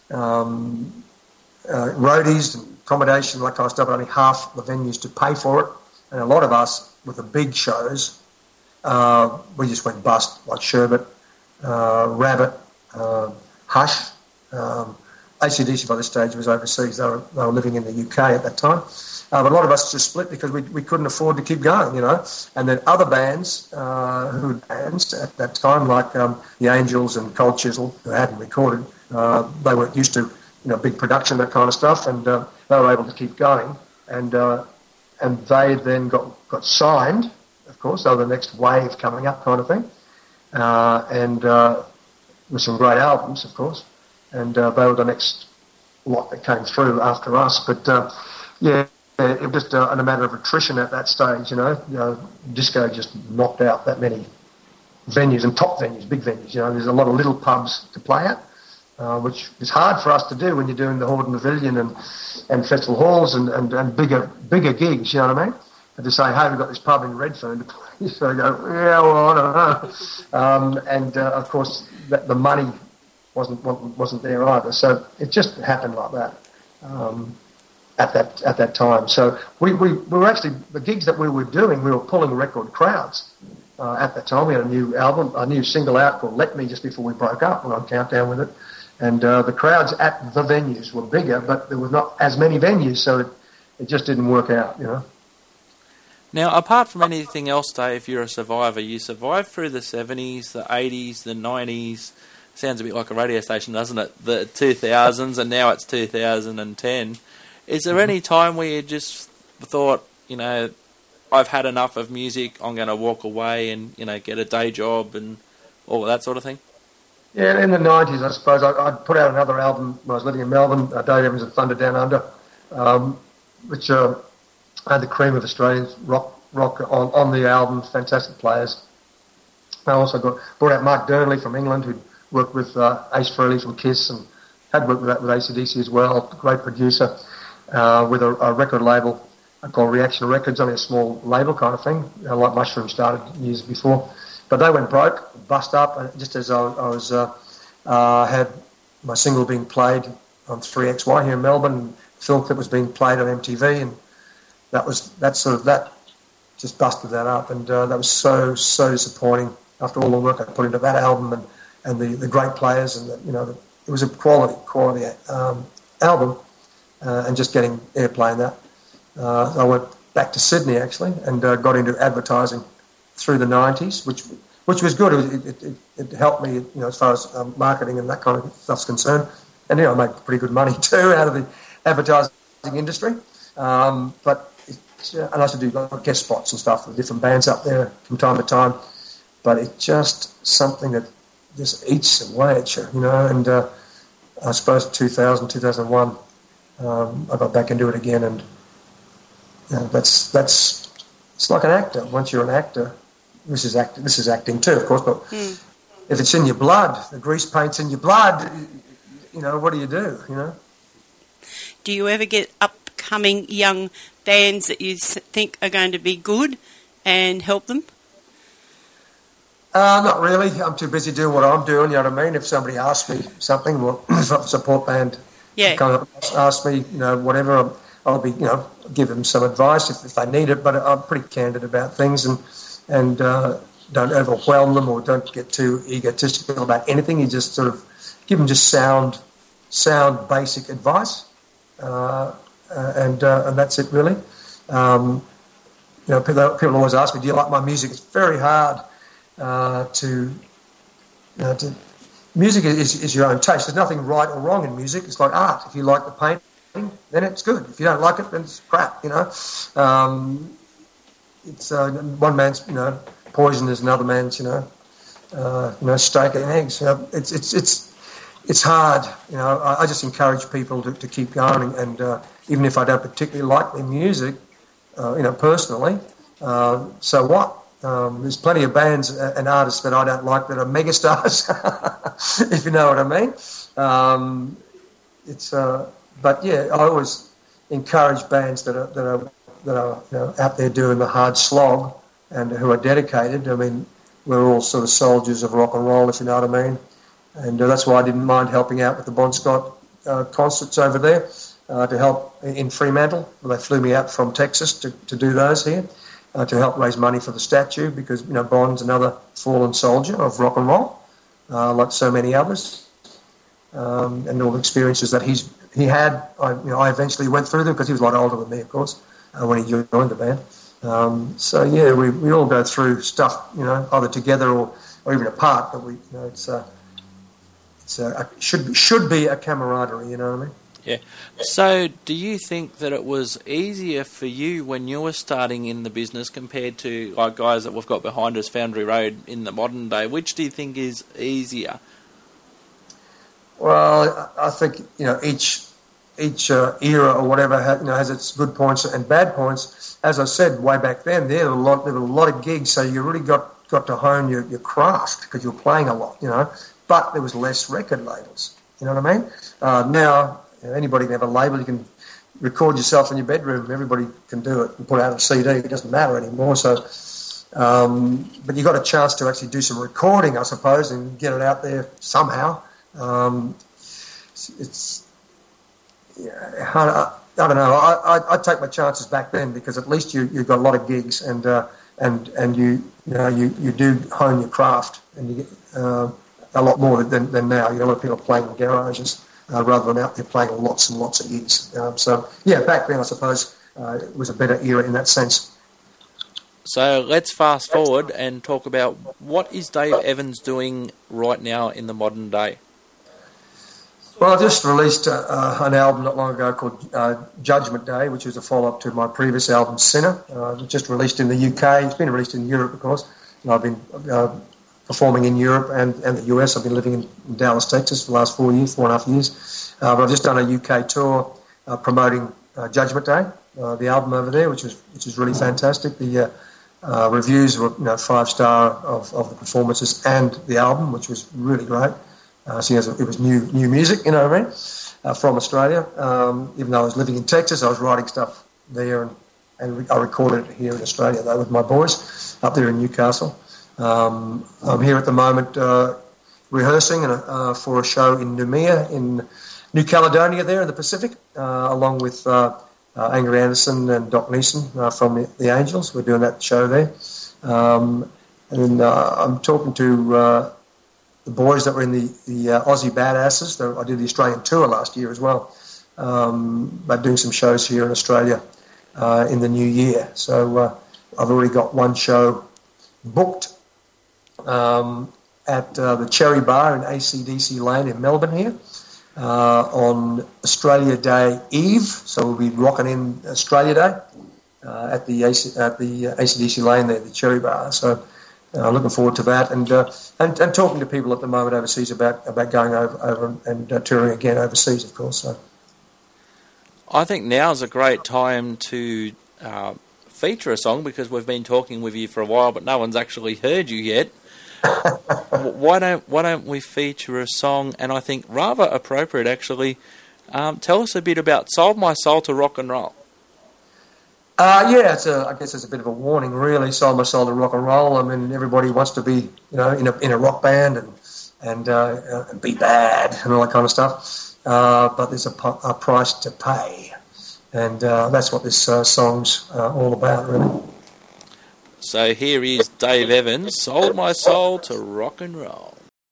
um, Uh, roadies and accommodation, that kind of stuff, but only half the venues to pay for it. And a lot of us, with the big shows, uh, we just went bust, like Sherbet, uh, Rabbit, uh, Hush. Um, A C D C by this stage was overseas. They were, they were living in the U K at that time. Uh, but a lot of us just split because we, we couldn't afford to keep going, you know. And then other bands, uh, who had bands at that time, like um, the Angels and Cold Chisel, who hadn't recorded, uh, they weren't used to, you know, big production, that kind of stuff, and uh, they were able to keep going, and uh, and they then got, got signed, of course. They were the next wave coming up, kind of thing, uh, and uh, with some great albums, of course, and uh, they were the next lot that came through after us. But uh, yeah, it was just uh, a matter of attrition at that stage, you know. You know, disco just knocked out that many venues, and top venues, big venues. You know, there's a lot of little pubs to play at. Uh, which is hard for us to do when you're doing the Horde and Pavilion and, and festival halls and, and, and bigger bigger gigs, you know what I mean? And to say, hey, we've got this pub in Redfern to play. So I go, yeah, well, I don't know. Um, and, uh, of course, the, the money wasn't wasn't there either. So it just happened like that um, at that at that time. So we, we, we were actually, the gigs that we were doing, we were pulling record crowds. Uh, at that time, we had a new album, a new single out called Let Me just before we broke up. We're on Countdown with it. And uh, the crowds at the venues were bigger, but there were not as many venues, so it, it just didn't work out, you know. Now, apart from anything else, Dave, you're a survivor. You survived through the seventies, the eighties, the nineties. Sounds a bit like a radio station, doesn't it? The two thousands, and now it's two thousand ten. Is there mm-hmm. any time where you just thought, you know, I've had enough of music, I'm going to walk away and, you know, get a day job and all of that sort of thing? Yeah, in the nineties, I suppose, I, I'd put out another album when I was living in Melbourne, uh, Dave Evans and Thunder Down Under, um, which uh, had the cream of Australian rock rock on, on the album, fantastic players. I also got brought out Mark Durnley from England, who'd worked with uh, Ace Frehley from Kiss and had worked with, that with A C D C as well, great producer, uh, with a, a record label called Reaction Records, only a small label kind of thing, uh, like Mushroom started years before. But they went broke, bust up, and just as I, I was uh, uh, had my single being played on three X Y here in Melbourne, film clip was being played on M T V, and that was that sort of that just busted that up, and uh, that was so so disappointing after all the work I put into that album and, and the, the great players, and the, you know the, it was a quality quality um, album, uh, and just getting airplay in that. Uh, I went back to Sydney actually and uh, got into advertising through the nineties, which which was good. It, it, it, it helped me, you know, as far as um, marketing and that kind of stuff's concerned. And, you know, I made pretty good money too out of the advertising industry. Um, but it's, uh, and I used to do like, guest spots and stuff with different bands up there from time to time. But it's just something that just eats away at you, you know. And uh, I suppose two thousand, two thousand one, um, I got back into it again, and you know, that's that's it's like an actor. Once you're an actor. This is act. This is acting too, of course. But mm. if it's in your blood, the grease paint's in your blood. You know, what do you do? You know. Do you ever get upcoming young bands that you think are going to be good and help them? Uh, not really. I'm too busy doing what I'm doing, you know what I mean? If somebody asks me something, well, if a support band yeah. kind of asks me, you know, whatever, I'll, I'll be, you know, give them some advice if, if they need it, but I'm pretty candid about things and, and uh, don't overwhelm them or don't get too egotistical about anything. You just sort of give them just sound, sound basic advice, uh, uh, and uh, and that's it really. Um, you know, people, people always ask me, do you like my music? It's very hard. Uh, to, you know, to music is, is your own taste. There's nothing right or wrong in music. It's like art. If you like the painting, then it's good. If you don't like it, then it's crap. You know, um, it's uh, one man's you know poison is another man's you know uh, you know steak and eggs. You know, it's it's it's it's hard. You know, I, I just encourage people to, to keep going, and uh, even if I don't particularly like their music, uh, you know, personally, uh, so what? Um, there's plenty of bands and artists that I don't like that are megastars, if you know what I mean. Um, it's, uh, but yeah, I always encourage bands that are that are that are you know, out there doing the hard slog and who are dedicated. I mean, we're all sort of soldiers of rock and roll, if you know what I mean. And uh, that's why I didn't mind helping out with the Bon Scott uh, concerts over there uh, to help in Fremantle. They flew me out from Texas to, to do those here. Uh, to help raise money for the statue because, you know, Bond's another fallen soldier of rock and roll, uh, like so many others. Um, and all the experiences that he's he had, I, you know, I eventually went through them because he was a lot older than me, of course, uh, when he joined the band. Um, so, yeah, we we all go through stuff, you know, either together or, or even apart, but we, you know, it's, uh, it's uh, should, be, should be a camaraderie, you know what I mean? Yeah. So do you think that it was easier for you when you were starting in the business compared to like guys that we've got behind us, Foundry Road, in the modern day? Which do you think is easier? Well, I think, you know, each each uh, era or whatever has, you know, has its good points and bad points. As I said, way back then, there were a lot, there were a lot of gigs, so you really got, got to hone your, your craft because you were playing a lot, you know, but there was less record labels, you know what I mean? Uh, now... Anybody can have a label. You can record yourself in your bedroom. Everybody can do it and put out a C D. It doesn't matter anymore. So, um, but you got a chance to actually do some recording, I suppose, and get it out there somehow. Um, it's, yeah, I, I don't know. I, I I take my chances back then because at least you you got a lot of gigs and uh, and and you you know you, you do hone your craft and you get uh, a lot more than than now. You know, a lot of people are playing in garages. Uh, rather than out there playing lots and lots of gigs. Um, so, yeah, back then I suppose uh, it was a better era in that sense. So let's fast forward and talk about what is Dave Evans doing right now in the modern day? Well, I just released uh, uh, an album not long ago called uh, Judgment Day, which is a follow-up to my previous album, Sinner. Uh, it just released in the U K. It's been released in Europe, of course. And I've been... Uh, performing in Europe and, and the U S. I've been living in, in Dallas, Texas for the last four years, four and a half years. Uh, but I've just done a U K tour uh, promoting uh, Judgment Day, uh, the album over there, which was which is really fantastic. The uh, uh, reviews were you know five star of, of the performances and the album, which was really great. Uh, seeing as it was new new music, you know what I mean, uh, from Australia. Um, even though I was living in Texas, I was writing stuff there, and, and re- I recorded it here in Australia though with my boys up there in Newcastle. Um, I'm here at the moment uh, rehearsing uh, for a show in Noumea in New Caledonia there in the Pacific, uh, along with uh, uh, Angry Anderson and Doc Neeson uh, from the, the Angels. We're doing that show there. Um, and uh, I'm talking to uh, the boys that were in the, the uh, Aussie Badasses. I did the Australian tour last year as well, um, but doing some shows here in Australia uh, in the new year. So uh, I've already got one show booked Um, at uh, the Cherry Bar in A C D C Lane in Melbourne here uh, on Australia Day Eve. So we'll be rocking in Australia Day uh, at the A C, at the A C D C Lane there, the Cherry Bar. So I'm uh, looking forward to that and, uh, and and talking to people at the moment overseas about about going over over and uh, touring again overseas, of course. So I think now is a great time to uh, feature a song because we've been talking with you for a while, but no one's actually heard you yet. why don't why don't we feature a song? And I think rather appropriate, actually, Um, tell us a bit about Sold My Soul to Rock and Roll. Uh, yeah, it's a, I guess it's a bit of a warning, really. Sold my soul to rock and roll. I mean, everybody wants to be, you know, in a in a rock band and and, uh, and be bad and all that kind of stuff. Uh, but there's a, a price to pay, and uh, that's what this uh, song's uh, all about, really. So here is Dave Evans, Sold My Soul to Rock and Roll.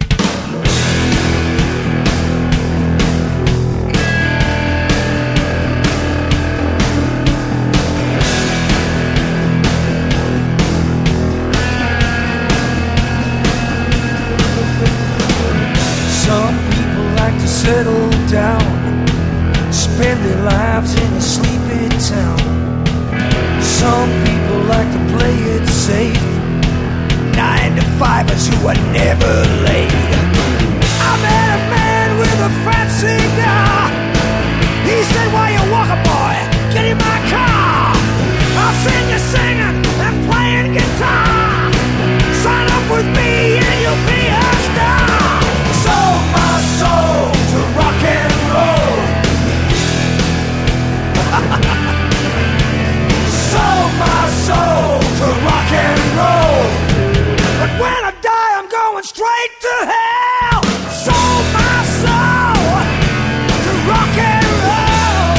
Settle down, spend their lives in a sleepy town. Some people like to play it safe, nine to fivers who are never late. I met a man with a fat cigar. He said, "Why you walking, boy? Get in my car. I'll sing you singing and playing guitar. Sign up with me and you'll be a star." Sold my soul to rock and roll. Sold my soul to rock and roll. But when I die, I'm going straight to hell. Sold my soul to rock and roll.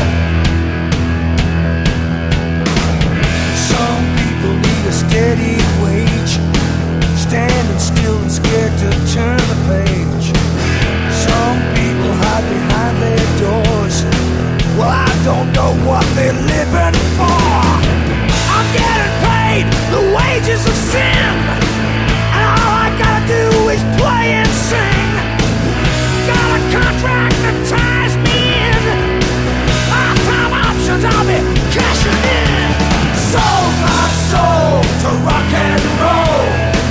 Some people need a steady wage, standing still and scared to turn the page. Some people hide behind their doors. Well, I don't know what they're living for. I'm getting paid the wages of sin, and all I gotta do is play and sing. Got a contract that ties me in. Lifetime options, I'll be cashing in. Sold my soul to rock and roll.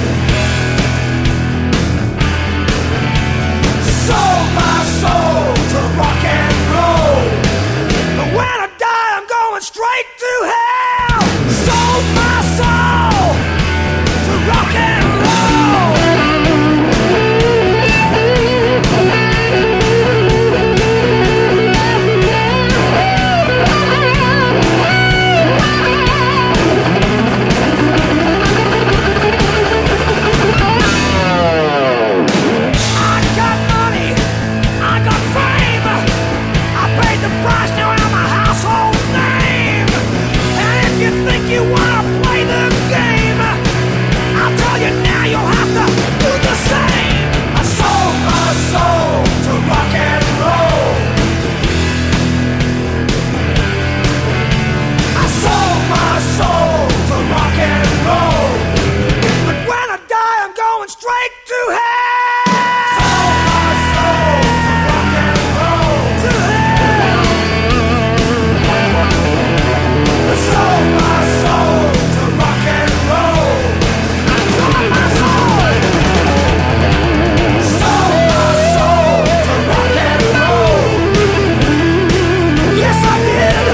Sold my soul to rock and roll. But when I die, I'm going straight to hell. Sold my soul to rock and roll. You wanna play the game? I'll tell you now, you'll have to do the same. I sold my soul to rock and roll. I sold my soul to rock and roll. But when I die, I'm going straight to hell. Sold my soul to rock and roll. To hell. I sold my soul to rock and roll. I sold my soul. Sold my soul to rock and roll. Yes, I did.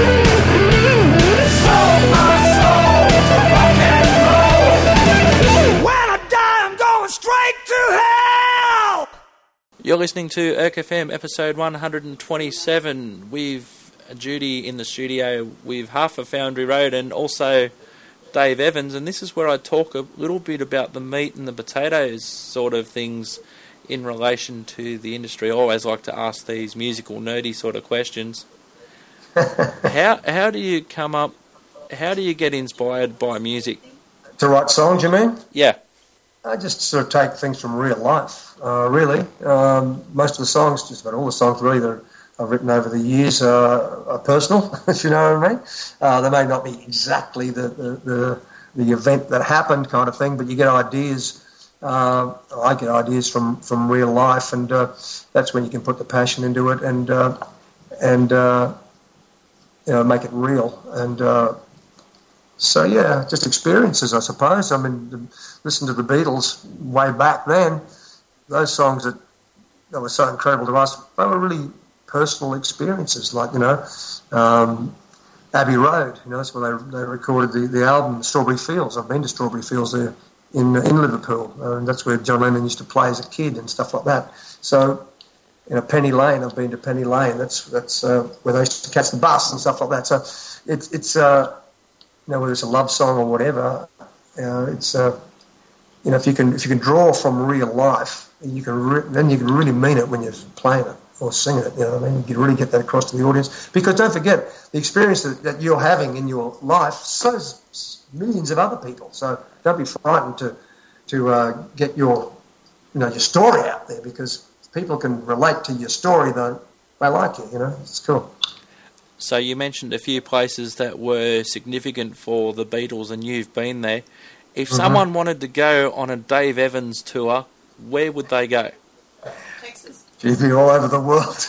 Sold my soul to rock and roll. When I die, I'm going straight to hell. You're listening to Erk F M episode one hundred twenty-seven. We've Judy in the studio with Half of Foundry Road and also Dave Evans, and this is where I talk a little bit about the meat and the potatoes sort of things in relation to the industry. I always like to ask these musical nerdy sort of questions. how how do you come up, how do you get inspired by music? To write songs, you mean? Yeah. I just sort of take things from real life, uh, really. Um, most of the songs, just about all the songs really, that I've written over the years uh, are personal, if you know what I mean. Uh, they may not be exactly the, the, the, the event that happened kind of thing, but you get ideas. Uh, I get ideas from, from real life, and uh, that's when you can put the passion into it and uh, and uh, you know, make it real. And uh, so yeah, just experiences, I suppose. I mean, the, listen to the Beatles way back then. Those songs that that were so incredible to us, they were really personal experiences, like, you know, um, Abbey Road, you know, that's where they, they recorded the, the album Strawberry Fields. I've been to Strawberry Fields there in in Liverpool, uh, and that's where John Lennon used to play as a kid and stuff like that. So you know, Penny Lane. I've been to Penny Lane. That's that's uh, where they used to catch the bus and stuff like that. So it's it's uh, you know, whether it's a love song or whatever, you know, it's uh, you know, if you can if you can draw from real life, you can re- then you can really mean it when you're playing it or singing it. You know what I mean? You can really get that across to the audience, because don't forget the experience that, that you're having in your life. So is millions of other people. So don't be frightened to to uh, get your you know your story out there, because people can relate to your story, though they like you. You know, it's cool. So you mentioned a few places that were significant for the Beatles, and you've been there. If mm-hmm. someone wanted to go on a Dave Evans tour, where would they go? Texas. You'd be all over the world.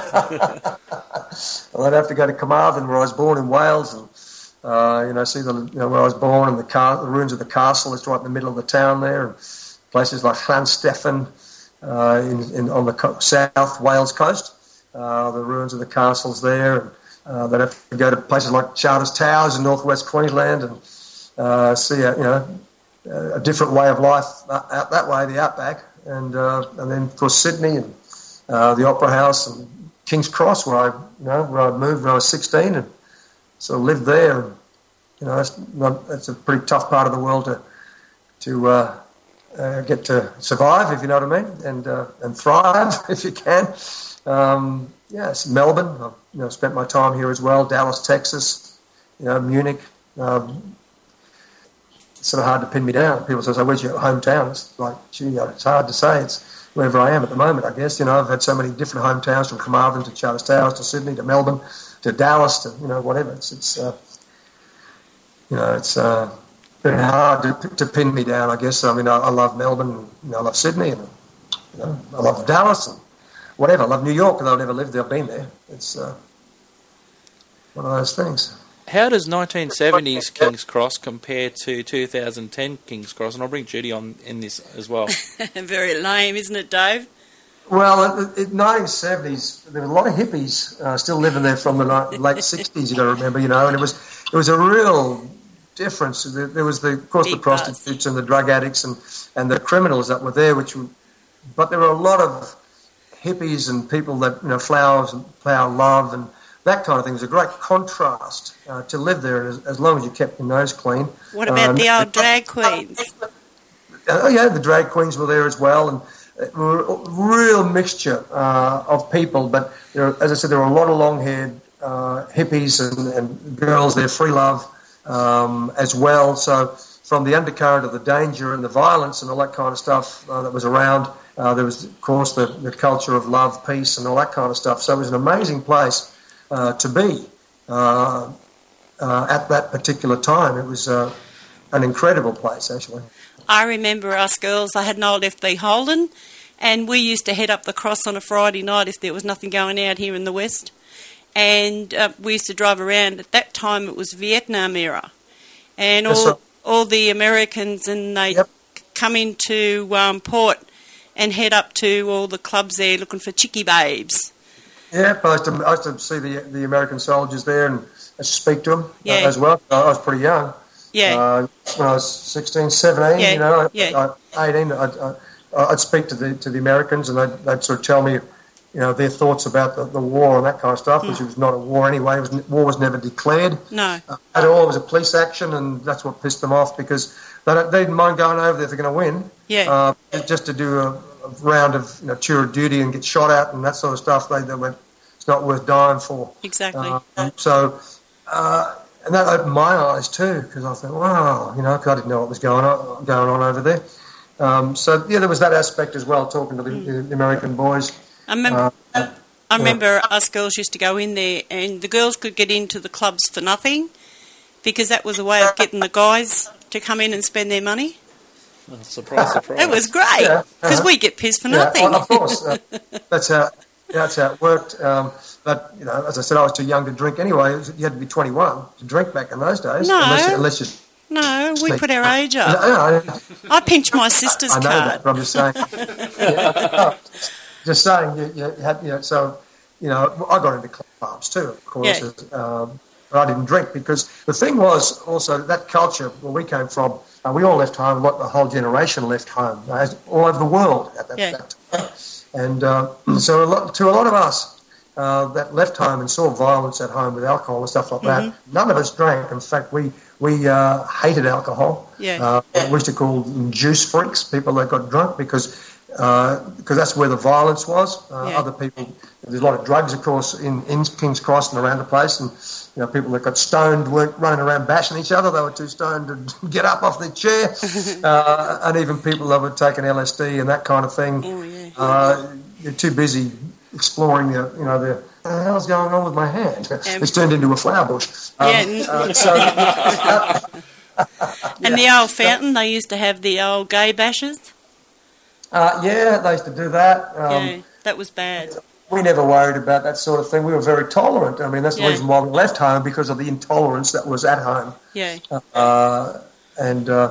Well, I'd have to go to Carmarthen, where I was born in Wales, and uh, you know, see the you know where I was born, and the, car- the ruins of the castle. It's right in the middle of the town there, and places like Llanstefan uh, in, in on the co- South Wales coast. Uh, the ruins of the castles there, and uh, they'd have to go to places like Charters Towers in northwest Queensland, and uh, see a you know a different way of life out that way, the outback, and uh, and then of course Sydney and uh, the Opera House and King's Cross, where I you know where I moved when I was sixteen, and so lived there. And, you know, that's not, that's a pretty tough part of the world to to uh, uh, get to survive, if you know what I mean, and uh, and thrive if you can. Um, yes, Melbourne. I've you know spent my time here as well. Dallas, Texas. You know, Munich. Um, it's sort of hard to pin me down. People say, "So where's your hometown?" It's like, gee, it's hard to say. It's wherever I am at the moment, I guess. You know, I've had so many different hometowns, from Carmarthen to Charters Towers to Sydney to Melbourne to Dallas to you know whatever. It's it's uh, you know it's uh, been hard to, to pin me down, I guess. I mean, I, I love Melbourne. And, you know, I love Sydney, and you know, I love Dallas and whatever. I love New York, although I've never lived there. I've been there. It's uh, one of those things. How does nineteen seventies King's Cross compare to two thousand ten King's Cross? And I'll bring Judy on in this as well. Very lame, isn't it, Dave? Well, in the nineteen seventies, there were a lot of hippies uh, still living there from the late sixties, you got to remember, you know, and it was it was a real difference. There was, the, of course, Big the prostitutes buzz. And the drug addicts and, and the criminals that were there, which were, but there were a lot of hippies and people that, you know, flowers and flower love and that kind of thing. It was a great contrast uh, to live there as, as long as you kept your nose clean. What about um, the old drag queens? Oh, yeah, the drag queens were there as well, and it were a real mixture uh, of people. But there, as I said, there were a lot of long-haired uh, hippies and, and girls there, free love um, as well. So from the undercurrent of the danger and the violence and all that kind of stuff uh, that was around, uh, there was, of course, the, the culture of love, peace, and all that kind of stuff. So it was an amazing place uh, to be uh, uh, at that particular time. It was uh, an incredible place, actually. I remember us girls, I had an old F B Holden, and we used to head up the cross on a Friday night if there was nothing going out here in the West. And uh, we used to drive around. At that time, it was Vietnam era. And all, yes, all the Americans, and they'd yep. come into um, port and head up to all the clubs there looking for chickie babes. Yeah, I used to, I used to see the, the American soldiers there and speak to them yeah. uh, as well. I was pretty young. Yeah. Uh, when I was sixteen, seventeen, yeah. you know, yeah. I, eighteen, I'd, I'd speak to the to the Americans, and they'd, they'd sort of tell me, you know, their thoughts about the, the war and that kind of stuff, mm. which was not a war anyway. It was, war was never declared no. uh, at all. It was a police action, and that's what pissed them off, because they, don't, they didn't mind going over there if they're going to win. Yeah. Uh, just to do a, a round of, you know, tour of duty and get shot at and that sort of stuff. They, they went, it's not worth dying for. Exactly. Uh, so. Uh, And that opened my eyes too, because I thought, wow, you know, 'cause I didn't know what was going on going on over there. Um, so yeah, there was that aspect as well, talking to the, mm. the American boys. I remember, uh, I remember yeah. us girls used to go in there, and the girls could get into the clubs for nothing, because that was a way of getting the guys to come in and spend their money. Oh, surprise, surprise! It was great, because yeah, uh-huh. we get pissed for nothing. Yeah, well, of course, uh, that's how that's how it worked. Um, But, you know, as I said, I was too young to drink anyway. You had to be twenty-one to drink back in those days. No, unless, unless you no, we put our age up. No, no, I pinched my sister's I know card. that, but I'm just saying. yeah, just saying, you, you had, you know, so, you know, I got into clubs too, of course. Yeah. Um, but I didn't drink, because the thing was also that culture where we came from, uh, we all left home, what the whole generation left home, uh, all over the world at that, yeah. that time. And uh, so a lot, to a lot of us uh, that left home and saw violence at home with alcohol and stuff like that, mm-hmm. none of us drank. In fact, we we uh, hated alcohol. Yeah. Uh, we used to call them juice freaks, people that got drunk, because uh, because that's where the violence was. Uh, yeah. Other people, there's a lot of drugs, of course, in, in King's Cross and around the place, and you know, people that got stoned weren't running around bashing each other. They were too stoned to get up off their chair, uh, and even people that were taking L S D and that kind of thing. Oh, yeah. Uh, you're too busy exploring the, you know, the, what the hell's going on with my hand? Um, it's turned into a flower bush. Um, yeah. Uh, so, uh, and yeah. the old fountain, they used to have the old gay bashes. Uh, yeah, they used to do that. Um, yeah, that was bad. We never worried about that sort of thing. We were very tolerant. I mean, that's the yeah. reason why we left home, because of the intolerance that was at home. Yeah. Uh, and uh,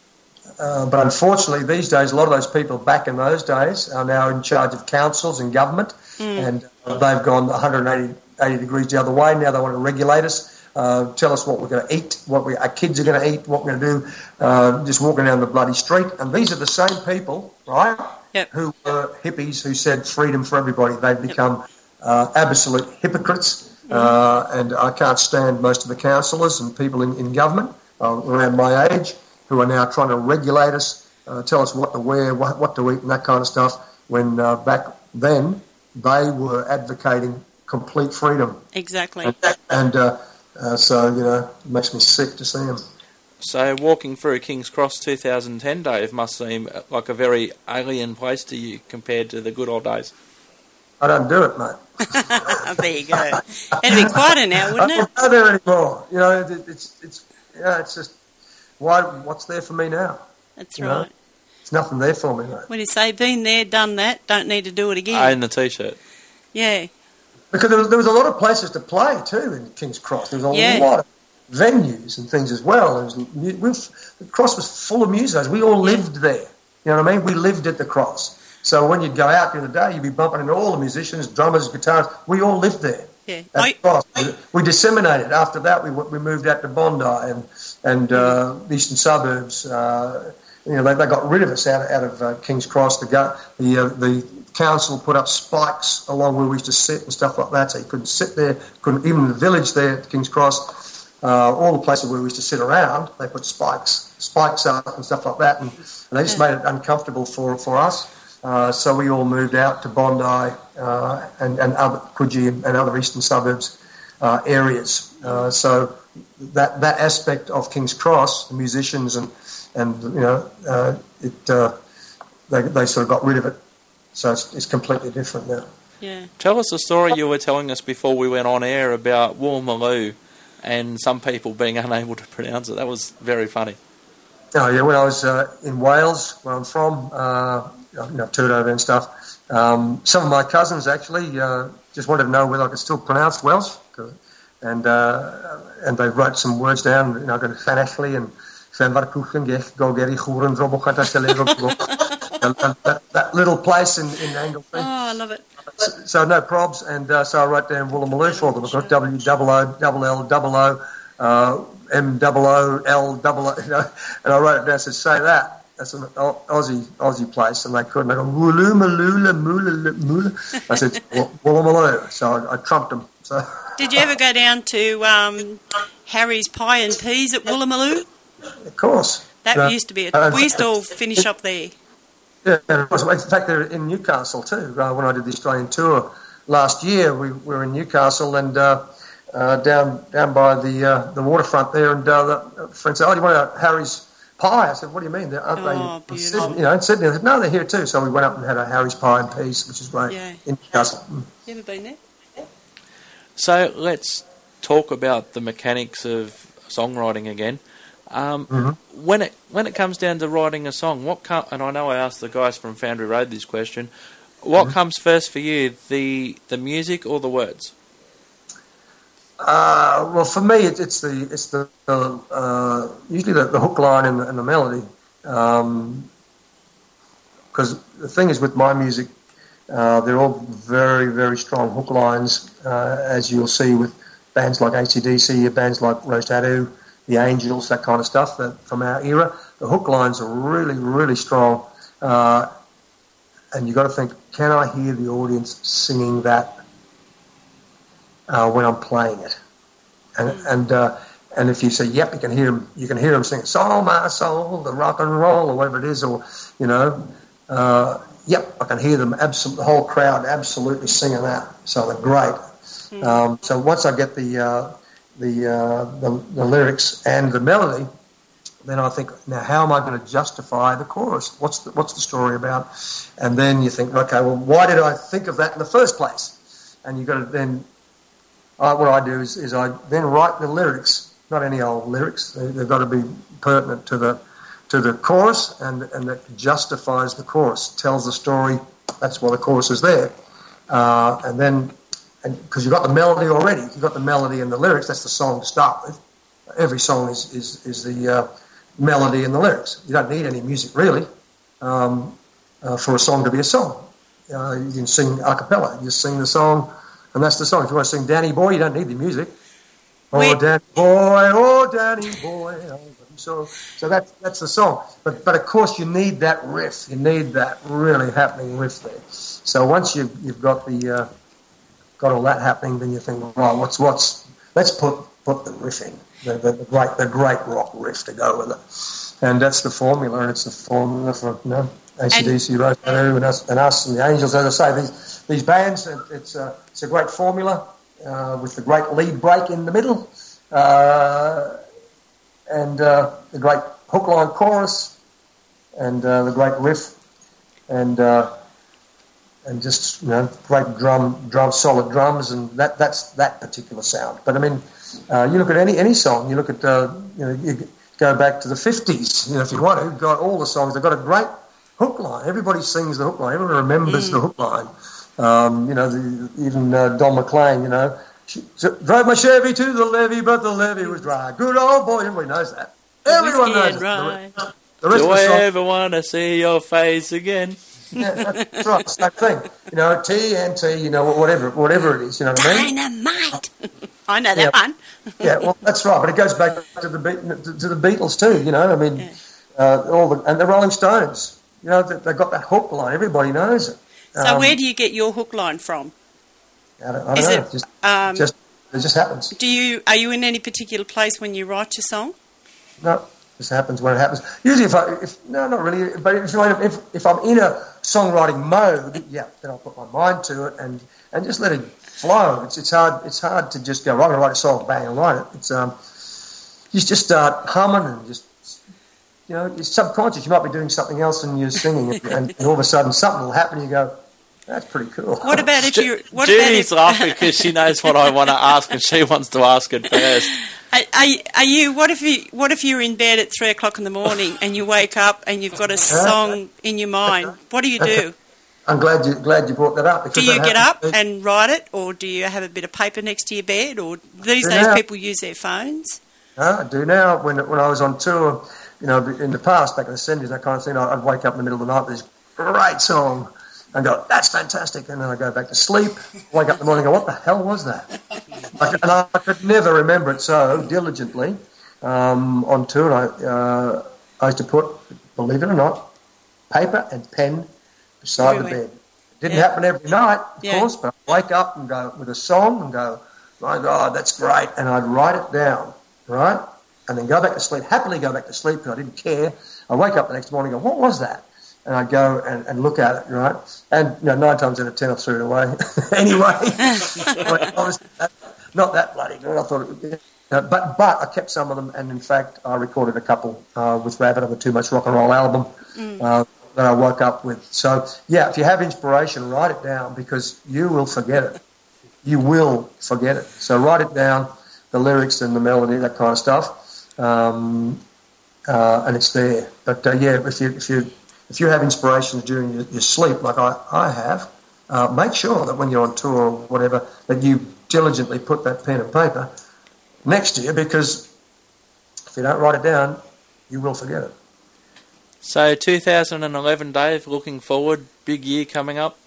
uh, but unfortunately, these days, a lot of those people back in those days are now in charge of councils and government, mm. and uh, they've gone one hundred eighty, eighty degrees the other way. Now they want to regulate us, uh, tell us what we're going to eat, what we, our kids are going to eat, what we're going to do, uh, just walking down the bloody street. And these are the same people, right? Yep. Who were hippies who said freedom for everybody. They've become yep. uh, absolute hypocrites, mm-hmm. uh, and I can't stand most of the councillors and people in, in government uh, around my age who are now trying to regulate us, uh, tell us what to wear, what, what to eat and that kind of stuff, when uh, back then they were advocating complete freedom. Exactly. And, and uh, uh, so, you know, it makes me sick to see them. So walking through King's Cross two thousand ten, Dave, must seem like a very alien place to you compared to the good old days. I don't do it, mate. There you go. It'd be quieter now, wouldn't it? I don't do it anymore. You know, it, it's it's yeah, it's just why? What's there for me now? That's you right. Know? It's nothing there for me, mate. When you say been there, done that, don't need to do it again. And the t-shirt. Yeah. Because there was, there was a lot of places to play too in King's Cross. There was a yeah. lot of venues and things as well. It was, we've, the Cross was full of musos. We all lived there. You know what I mean? We lived at the Cross. So when you'd go out during the day, you'd be bumping into all the musicians, drummers, guitarists. We all lived there. Yeah. At the Cross. We disseminated. After that, we we moved out to Bondi and and uh, the eastern suburbs. Uh, you know, they, they got rid of us out of, out of uh, King's Cross. The go, the uh, the council put up spikes along where we used to sit and stuff like that, so you couldn't sit there. Couldn't even in the village there at King's Cross. Uh, all the places where we used to sit around, they put spikes, spikes up and stuff like that, and, and they just made it uncomfortable for for us. Uh, so we all moved out to Bondi uh, and, and other Coogee and, and other eastern suburbs uh, areas. Uh, so that that aspect of King's Cross, the musicians and and you know, uh, it uh, they they sort of got rid of it. So it's, it's completely different now. Yeah. Tell us the story you were telling us before we went on air about Woolloomooloo and some people being unable to pronounce it. That was very funny. Oh yeah, when I was uh, in Wales, where I'm from. Uh, you know, Turdover and stuff. Um, some of my cousins actually uh, just wanted to know whether I could still pronounce Welsh, and uh, and they wrote some words down. You know, going Fan Ashley and Fan Varkuchen, Go Geri Churen, that little place in in Anglesey. Oh, I love it. So, so no probs, and uh, so I wrote down Woolloomooloo for them. I've got W double O double L double O uh, M double O L double O, you know, and I wrote it down and said, say that. That's an Aussie Aussie place, and they couldn't. They go Woolloomooloo, Moola, Moola. I said Woolloomooloo, so I, I trumped them. So. Did you ever go down to um, Harry's Pie and Peas at Woolloomooloo? Of course. That uh, used to be. A, we used to all finish up there. Yeah, of course. In fact, they're in Newcastle too. Uh, when I did the Australian tour last year, we were in Newcastle and uh, uh, down down by the uh, the waterfront there, and uh, the friend said, "Oh, do you want a Harry's Pie?" I said, "What do you mean? Aren't oh, they in Sydney?" You know, in Sydney. I said, "No, they're here too." So we went up and had a Harry's Pie and Peas, which is great. Yeah. In Newcastle. You ever been there? So let's talk about the mechanics of songwriting again. Um, mm-hmm. When it when it comes down to writing a song, what com- and I know I asked the guys from Foundry Road this question. What mm-hmm. comes first for you, the the music or the words? Uh, well, for me, it, it's the it's the uh, usually the, the hook line and the, and the melody. Because um, the thing is with my music, uh, they're all very very strong hook lines, uh, as you'll see with bands like A C D C, bands like Rose Tattoo, the Angels, that kind of stuff. That from our era, the hook lines are really really strong. Uh, and you've got to think, can I hear the audience singing that uh, when I'm playing it? And and uh, and if you say, yep, you can hear them, you can hear them sing, "Soul, my soul," the rock and roll, or whatever it is, or, you know, uh, yep, I can hear them, absolutely, the whole crowd absolutely singing that. So they're great. Mm. Um, so once I get the, uh, the, uh, the the lyrics and the melody, then I think, now how am I going to justify the chorus? What's the, what's the story about? And then you think, okay, well, why did I think of that in the first place? And you've got to then, uh, what I do is, is I then write the lyrics, not any old lyrics. They, they've got to be pertinent to the to the chorus, and, and that justifies the chorus, tells the story. That's why the chorus is there. Uh, and then, because you've got the melody already, you've got the melody and the lyrics, that's the song to start with. Every song is, is, is the uh, melody and the lyrics. You don't need any music, really, um, uh, for a song to be a song. Uh, you can sing a cappella. You just sing the song, and that's the song. If you want to sing Danny Boy, you don't need the music. Oh, Wait. Danny Boy, oh, Danny Boy. So so that's, that's the song. But, but, of course, you need that riff. You need that really happening riff there. So once you've, you've got the uh, got all that happening, then you think, right, what's what's let's put put the riff in, the, the, the great the great rock riff to go with it, and that's the formula, and it's the formula for, you know, A C D C, Rose and us, and us and the Angels. As I say, these these bands, it, it's a it's a great formula uh, with the great lead break in the middle, uh, and uh, the great hook line chorus, and uh, the great riff, and. Uh, And just, you know, great drum, drum, solid drums, and that, that's that particular sound. But I mean, uh, you look at any any song. You look at, uh, you know, you go back to the fifties. You know, if you want to, you've got all the songs. They've got a great hook line. Everybody sings the hook line. Everyone remembers mm. the hook line. Um, you know, the, even uh, Don McLean. You know, she, so, drove my Chevy to the levee, but the levee was dry. Good old boy. Everybody knows that. Everyone knows right. it. The rest Do of the song, I ever want to see your face again? Yeah, that's right, same thing. You know, T N T, you know, whatever whatever it is, you know what I mean? Dynamite! I know that yeah. one. Yeah, well, that's right, but it goes back to the to the Beatles too, you know, I mean, yeah. uh, all the and the Rolling Stones, you know, they've got that hook line, everybody knows it. So um, where do you get your hook line from? I don't, I don't is know, it, just, um, just, it just happens. Do you, are you in any particular place when you write your song? No. This happens when it happens. Usually, if I, if no, not really, but if, if if I'm in a songwriting mode, yeah, then I'll put my mind to it and, and just let it flow. It's it's hard it's hard to just go, right, I'm going to write a song, bang, and write it. It's um, you just start humming and just, you know, it's subconscious. You might be doing something else and you're singing, and, and all of a sudden something will happen. And you go, that's pretty cool. What about if you? What Judy's about if, laughing because she knows what I want to ask and she wants to ask it first. Are, are, are you? What if you? What if you're in bed at three o'clock in the morning and you wake up and you've got a song in your mind? What do you do? I'm glad you glad you brought that up. Do you get up and write it, or do you have a bit of paper next to your bed, or these days now, people use their phones? No, I do now. When when I was on tour, you know, in the past, back in the seventies, that kind of thing, I'd wake up in the middle of the night with this great song and go, that's fantastic, and then I go back to sleep, wake up in the morning and go, what the hell was that? I could, and I could never remember it so diligently um, on tour. I, uh, I used to put, believe it or not, paper and pen beside Everywhere. the bed. It didn't yeah. happen every night, of yeah. course, but I'd wake up and go with a song and go, my God, that's great, and I'd write it down, right? And then go back to sleep, happily go back to sleep because I didn't care. I'd wake up the next morning and go, what was that? And I'd go and, and look at it, right? And, you know, nine times out of ten I threw it away. Anyway, obviously not that bloody good. I thought it would be. Uh, but, but I kept some of them, and in fact I recorded a couple uh, with Rabbit on the Too Much Rock and Roll album mm. uh, that I woke up with. So, yeah, if you have inspiration, write it down because you will forget it. You will forget it. So write it down, the lyrics and the melody, that kind of stuff, um, uh, and it's there. But, uh, yeah, if you... If you If you have inspirations during your, your sleep, like I, I have, uh, make sure that when you're on tour or whatever, that you diligently put that pen and paper next to you, because if you don't write it down, you will forget it. So two thousand eleven, Dave, looking forward, big year coming up?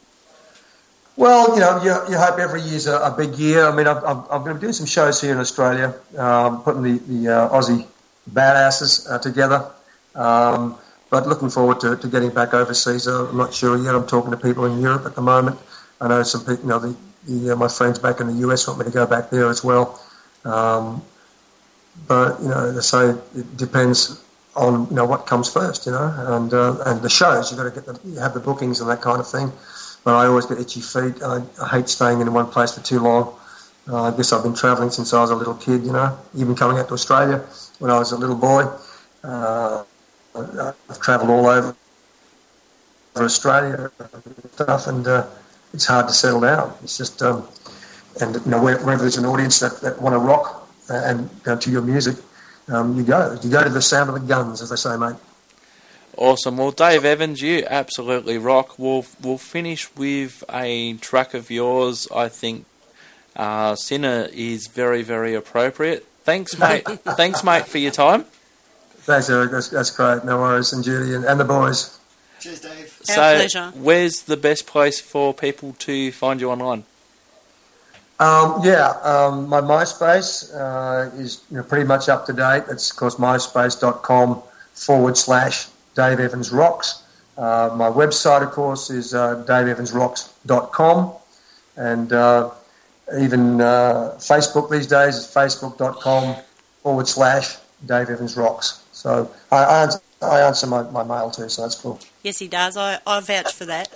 Well, you know, you, you hope every year's a, a big year. I mean, I've, I've, I'm going to be doing some shows here in Australia, um, putting the, the uh, Aussie badasses uh, together. Um but looking forward to, to getting back overseas. Uh, I'm not sure yet. I'm talking to people in Europe at the moment. I know some people, you know, the, the, uh, my friends back in the U S want me to go back there as well. Um, but, you know, as I say, it depends on, you know, what comes first, you know, and uh, and the shows. You've got to get the, you have the bookings and that kind of thing. But I always get itchy feet. I, I hate staying in one place for too long. Uh, I guess I've been travelling since I was a little kid, you know, even coming out to Australia when I was a little boy. Uh, I've travelled all over Australia and stuff, and uh, it's hard to settle down. It's just, um, and you know, wherever there's an audience that, that want to rock and go to your music, um, you go. You go to the sound of the guns, as they say, mate. Awesome. Well, Dave Evans, you absolutely rock. We'll we'll finish with a track of yours. I think uh, Sinner is very, very appropriate. Thanks, mate. Thanks, mate, for your time. Thanks, Eric. That's, that's great. No worries. And Judy and, and the boys. Cheers, Dave. So, Our pleasure. Where's the best place for people to find you online? Um, yeah, um, my MySpace uh, is you know, pretty much up to date. It's, of course, myspace.com forward slash Dave Evans Rocks. Uh, my website, of course, is uh, dave evans rocks dot com. And uh, even uh, Facebook these days is facebook.com forward slash Dave Evans Rocks. So I, I answer, I answer my, my mail too, so that's cool. Yes, he does. I, I vouch for that.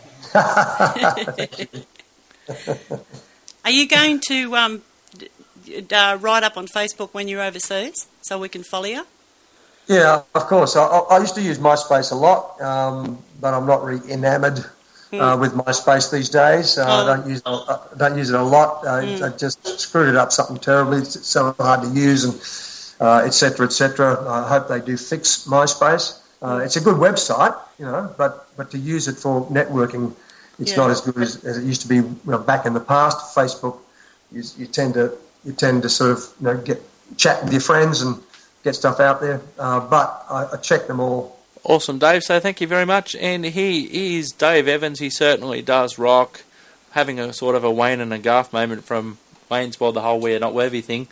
Are you going to um, d- d- uh, write up on Facebook when you're overseas so we can follow you? Yeah, of course. I, I used to use MySpace a lot, um, but I'm not really enamoured uh, mm. with MySpace these days. Uh, oh. I don't use I don't use it a lot. Uh, mm. I just screwed it up something terribly. It's so hard to use, and uh, et cetera, et cetera. I hope they do fix MySpace. Uh, it's a good website, you know, but, but to use it for networking, it's yeah. not as good as, as it used to be you know, back in the past. Facebook, you, you tend to you tend to sort of you know get chat with your friends and get stuff out there, uh, but I, I check them all. Awesome, Dave. So thank you very much. And he is Dave Evans. He certainly does rock. Having a sort of a Wayne and a Garth moment from Wayne's World, the whole "we're not worthy" thing.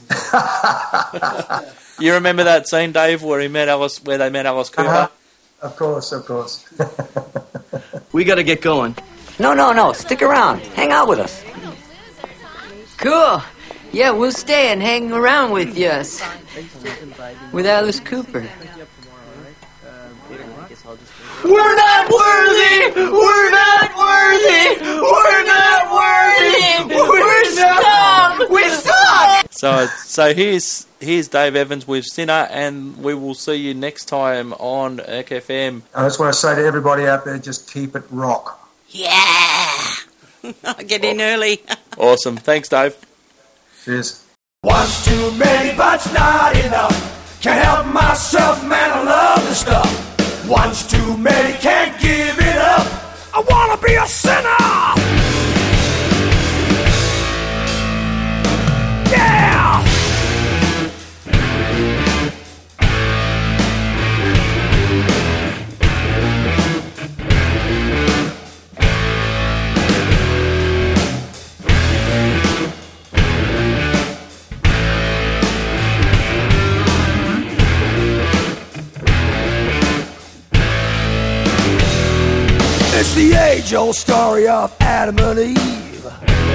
You remember that scene, Dave, where he met Alice, where they met Alice Cooper? Uh-huh. Of course, of course. We got to get going. No, no, no. Stick around. Hang out with us. Cool. Yeah, we'll stay and hang around with us. With Alice Cooper. We're not worthy! We're not worthy! We're not worthy! We're scum! We suck! So, so here's here's Dave Evans with Sinner, and we will see you next time on E R C F M. I just want to say to everybody out there, just keep it rock. Yeah! I'll get in early. Awesome. Thanks, Dave. Cheers. One's too many, but's not enough. Can't help myself, man, I love this stuff. One's too many, can't give it up. I wanna be a sinner. Yeah. It's the age-old story of Adam and Eve.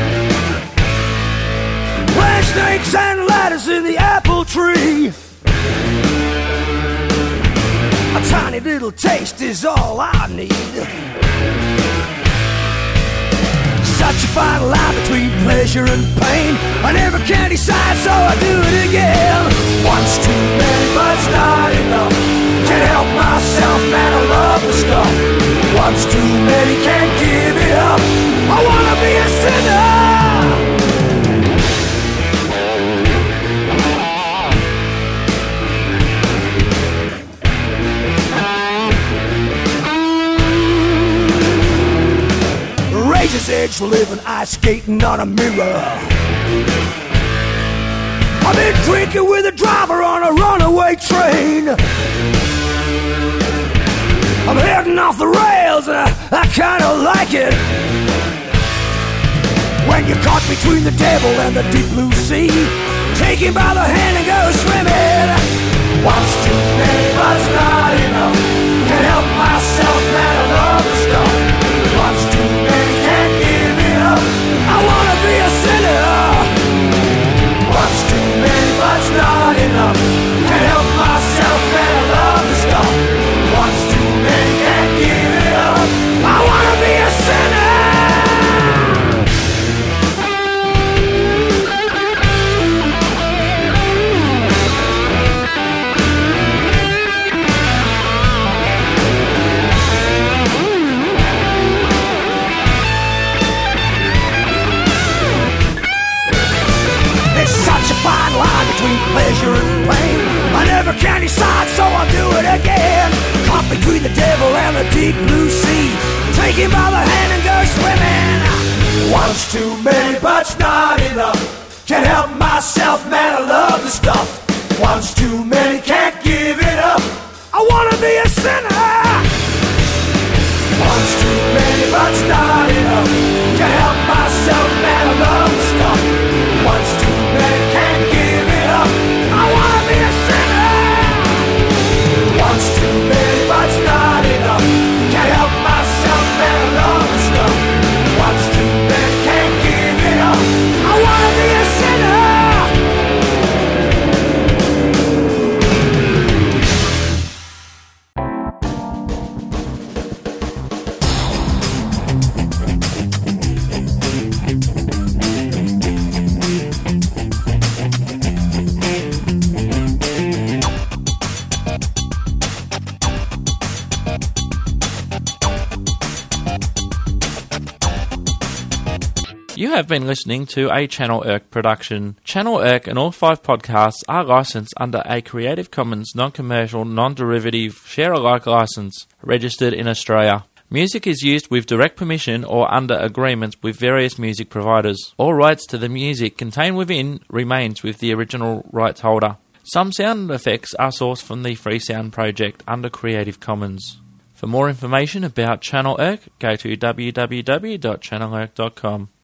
Ran snakes and ladders in the apple tree. A tiny little taste is all I need. Such a fine line between pleasure and pain. I never can decide, so I do it again. One's too many, but it's not enough. Can't help myself, man, I love the stuff. One's too many, can't give it up. I wanna be a sinner. Razor's edge living, ice skating on a mirror. I've been drinking with a driver on a runaway train. I'm heading off the rails and I, I kinda like it. When you're caught between the devil and the deep blue sea, take him by the hand and go swimming. One's too many, but's not enough. Can't help myself, man, I love the stuff. One's too many, can't give it up. I wanna be a sinner. One's too many, but's not enough. Can't help myself, man, I love the stuff. One's too many, can't give it up. I wanna be a sinner. Fine line between pleasure and pain. I never can decide, so I'll do it again. Caught between the devil and the deep blue sea. Take him by the hand and go swimming. One's too many, but's not enough. Can't help myself, man, I love the stuff. One's too many, can't give it up. I wanna be a sinner. One's too many, but's not enough. Can't help myself, man, I love the stuff. One's too many, can't give it up. I wanna be a sinner. One's too many, but's not enough. Can't help myself, man, I love the stuff. One's too many, can't give it up. I wanna be a sinner. You have been listening to a Channel Irk production. Channel Irk and all five podcasts are licensed under a Creative Commons non-commercial, non-derivative, share-alike license, registered in Australia. Music is used with direct permission or under agreements with various music providers. All rights to the music contained within remains with the original rights holder. Some sound effects are sourced from the Free Sound Project under Creative Commons. For more information about Channel Irk, go to w w w dot channel irk dot com.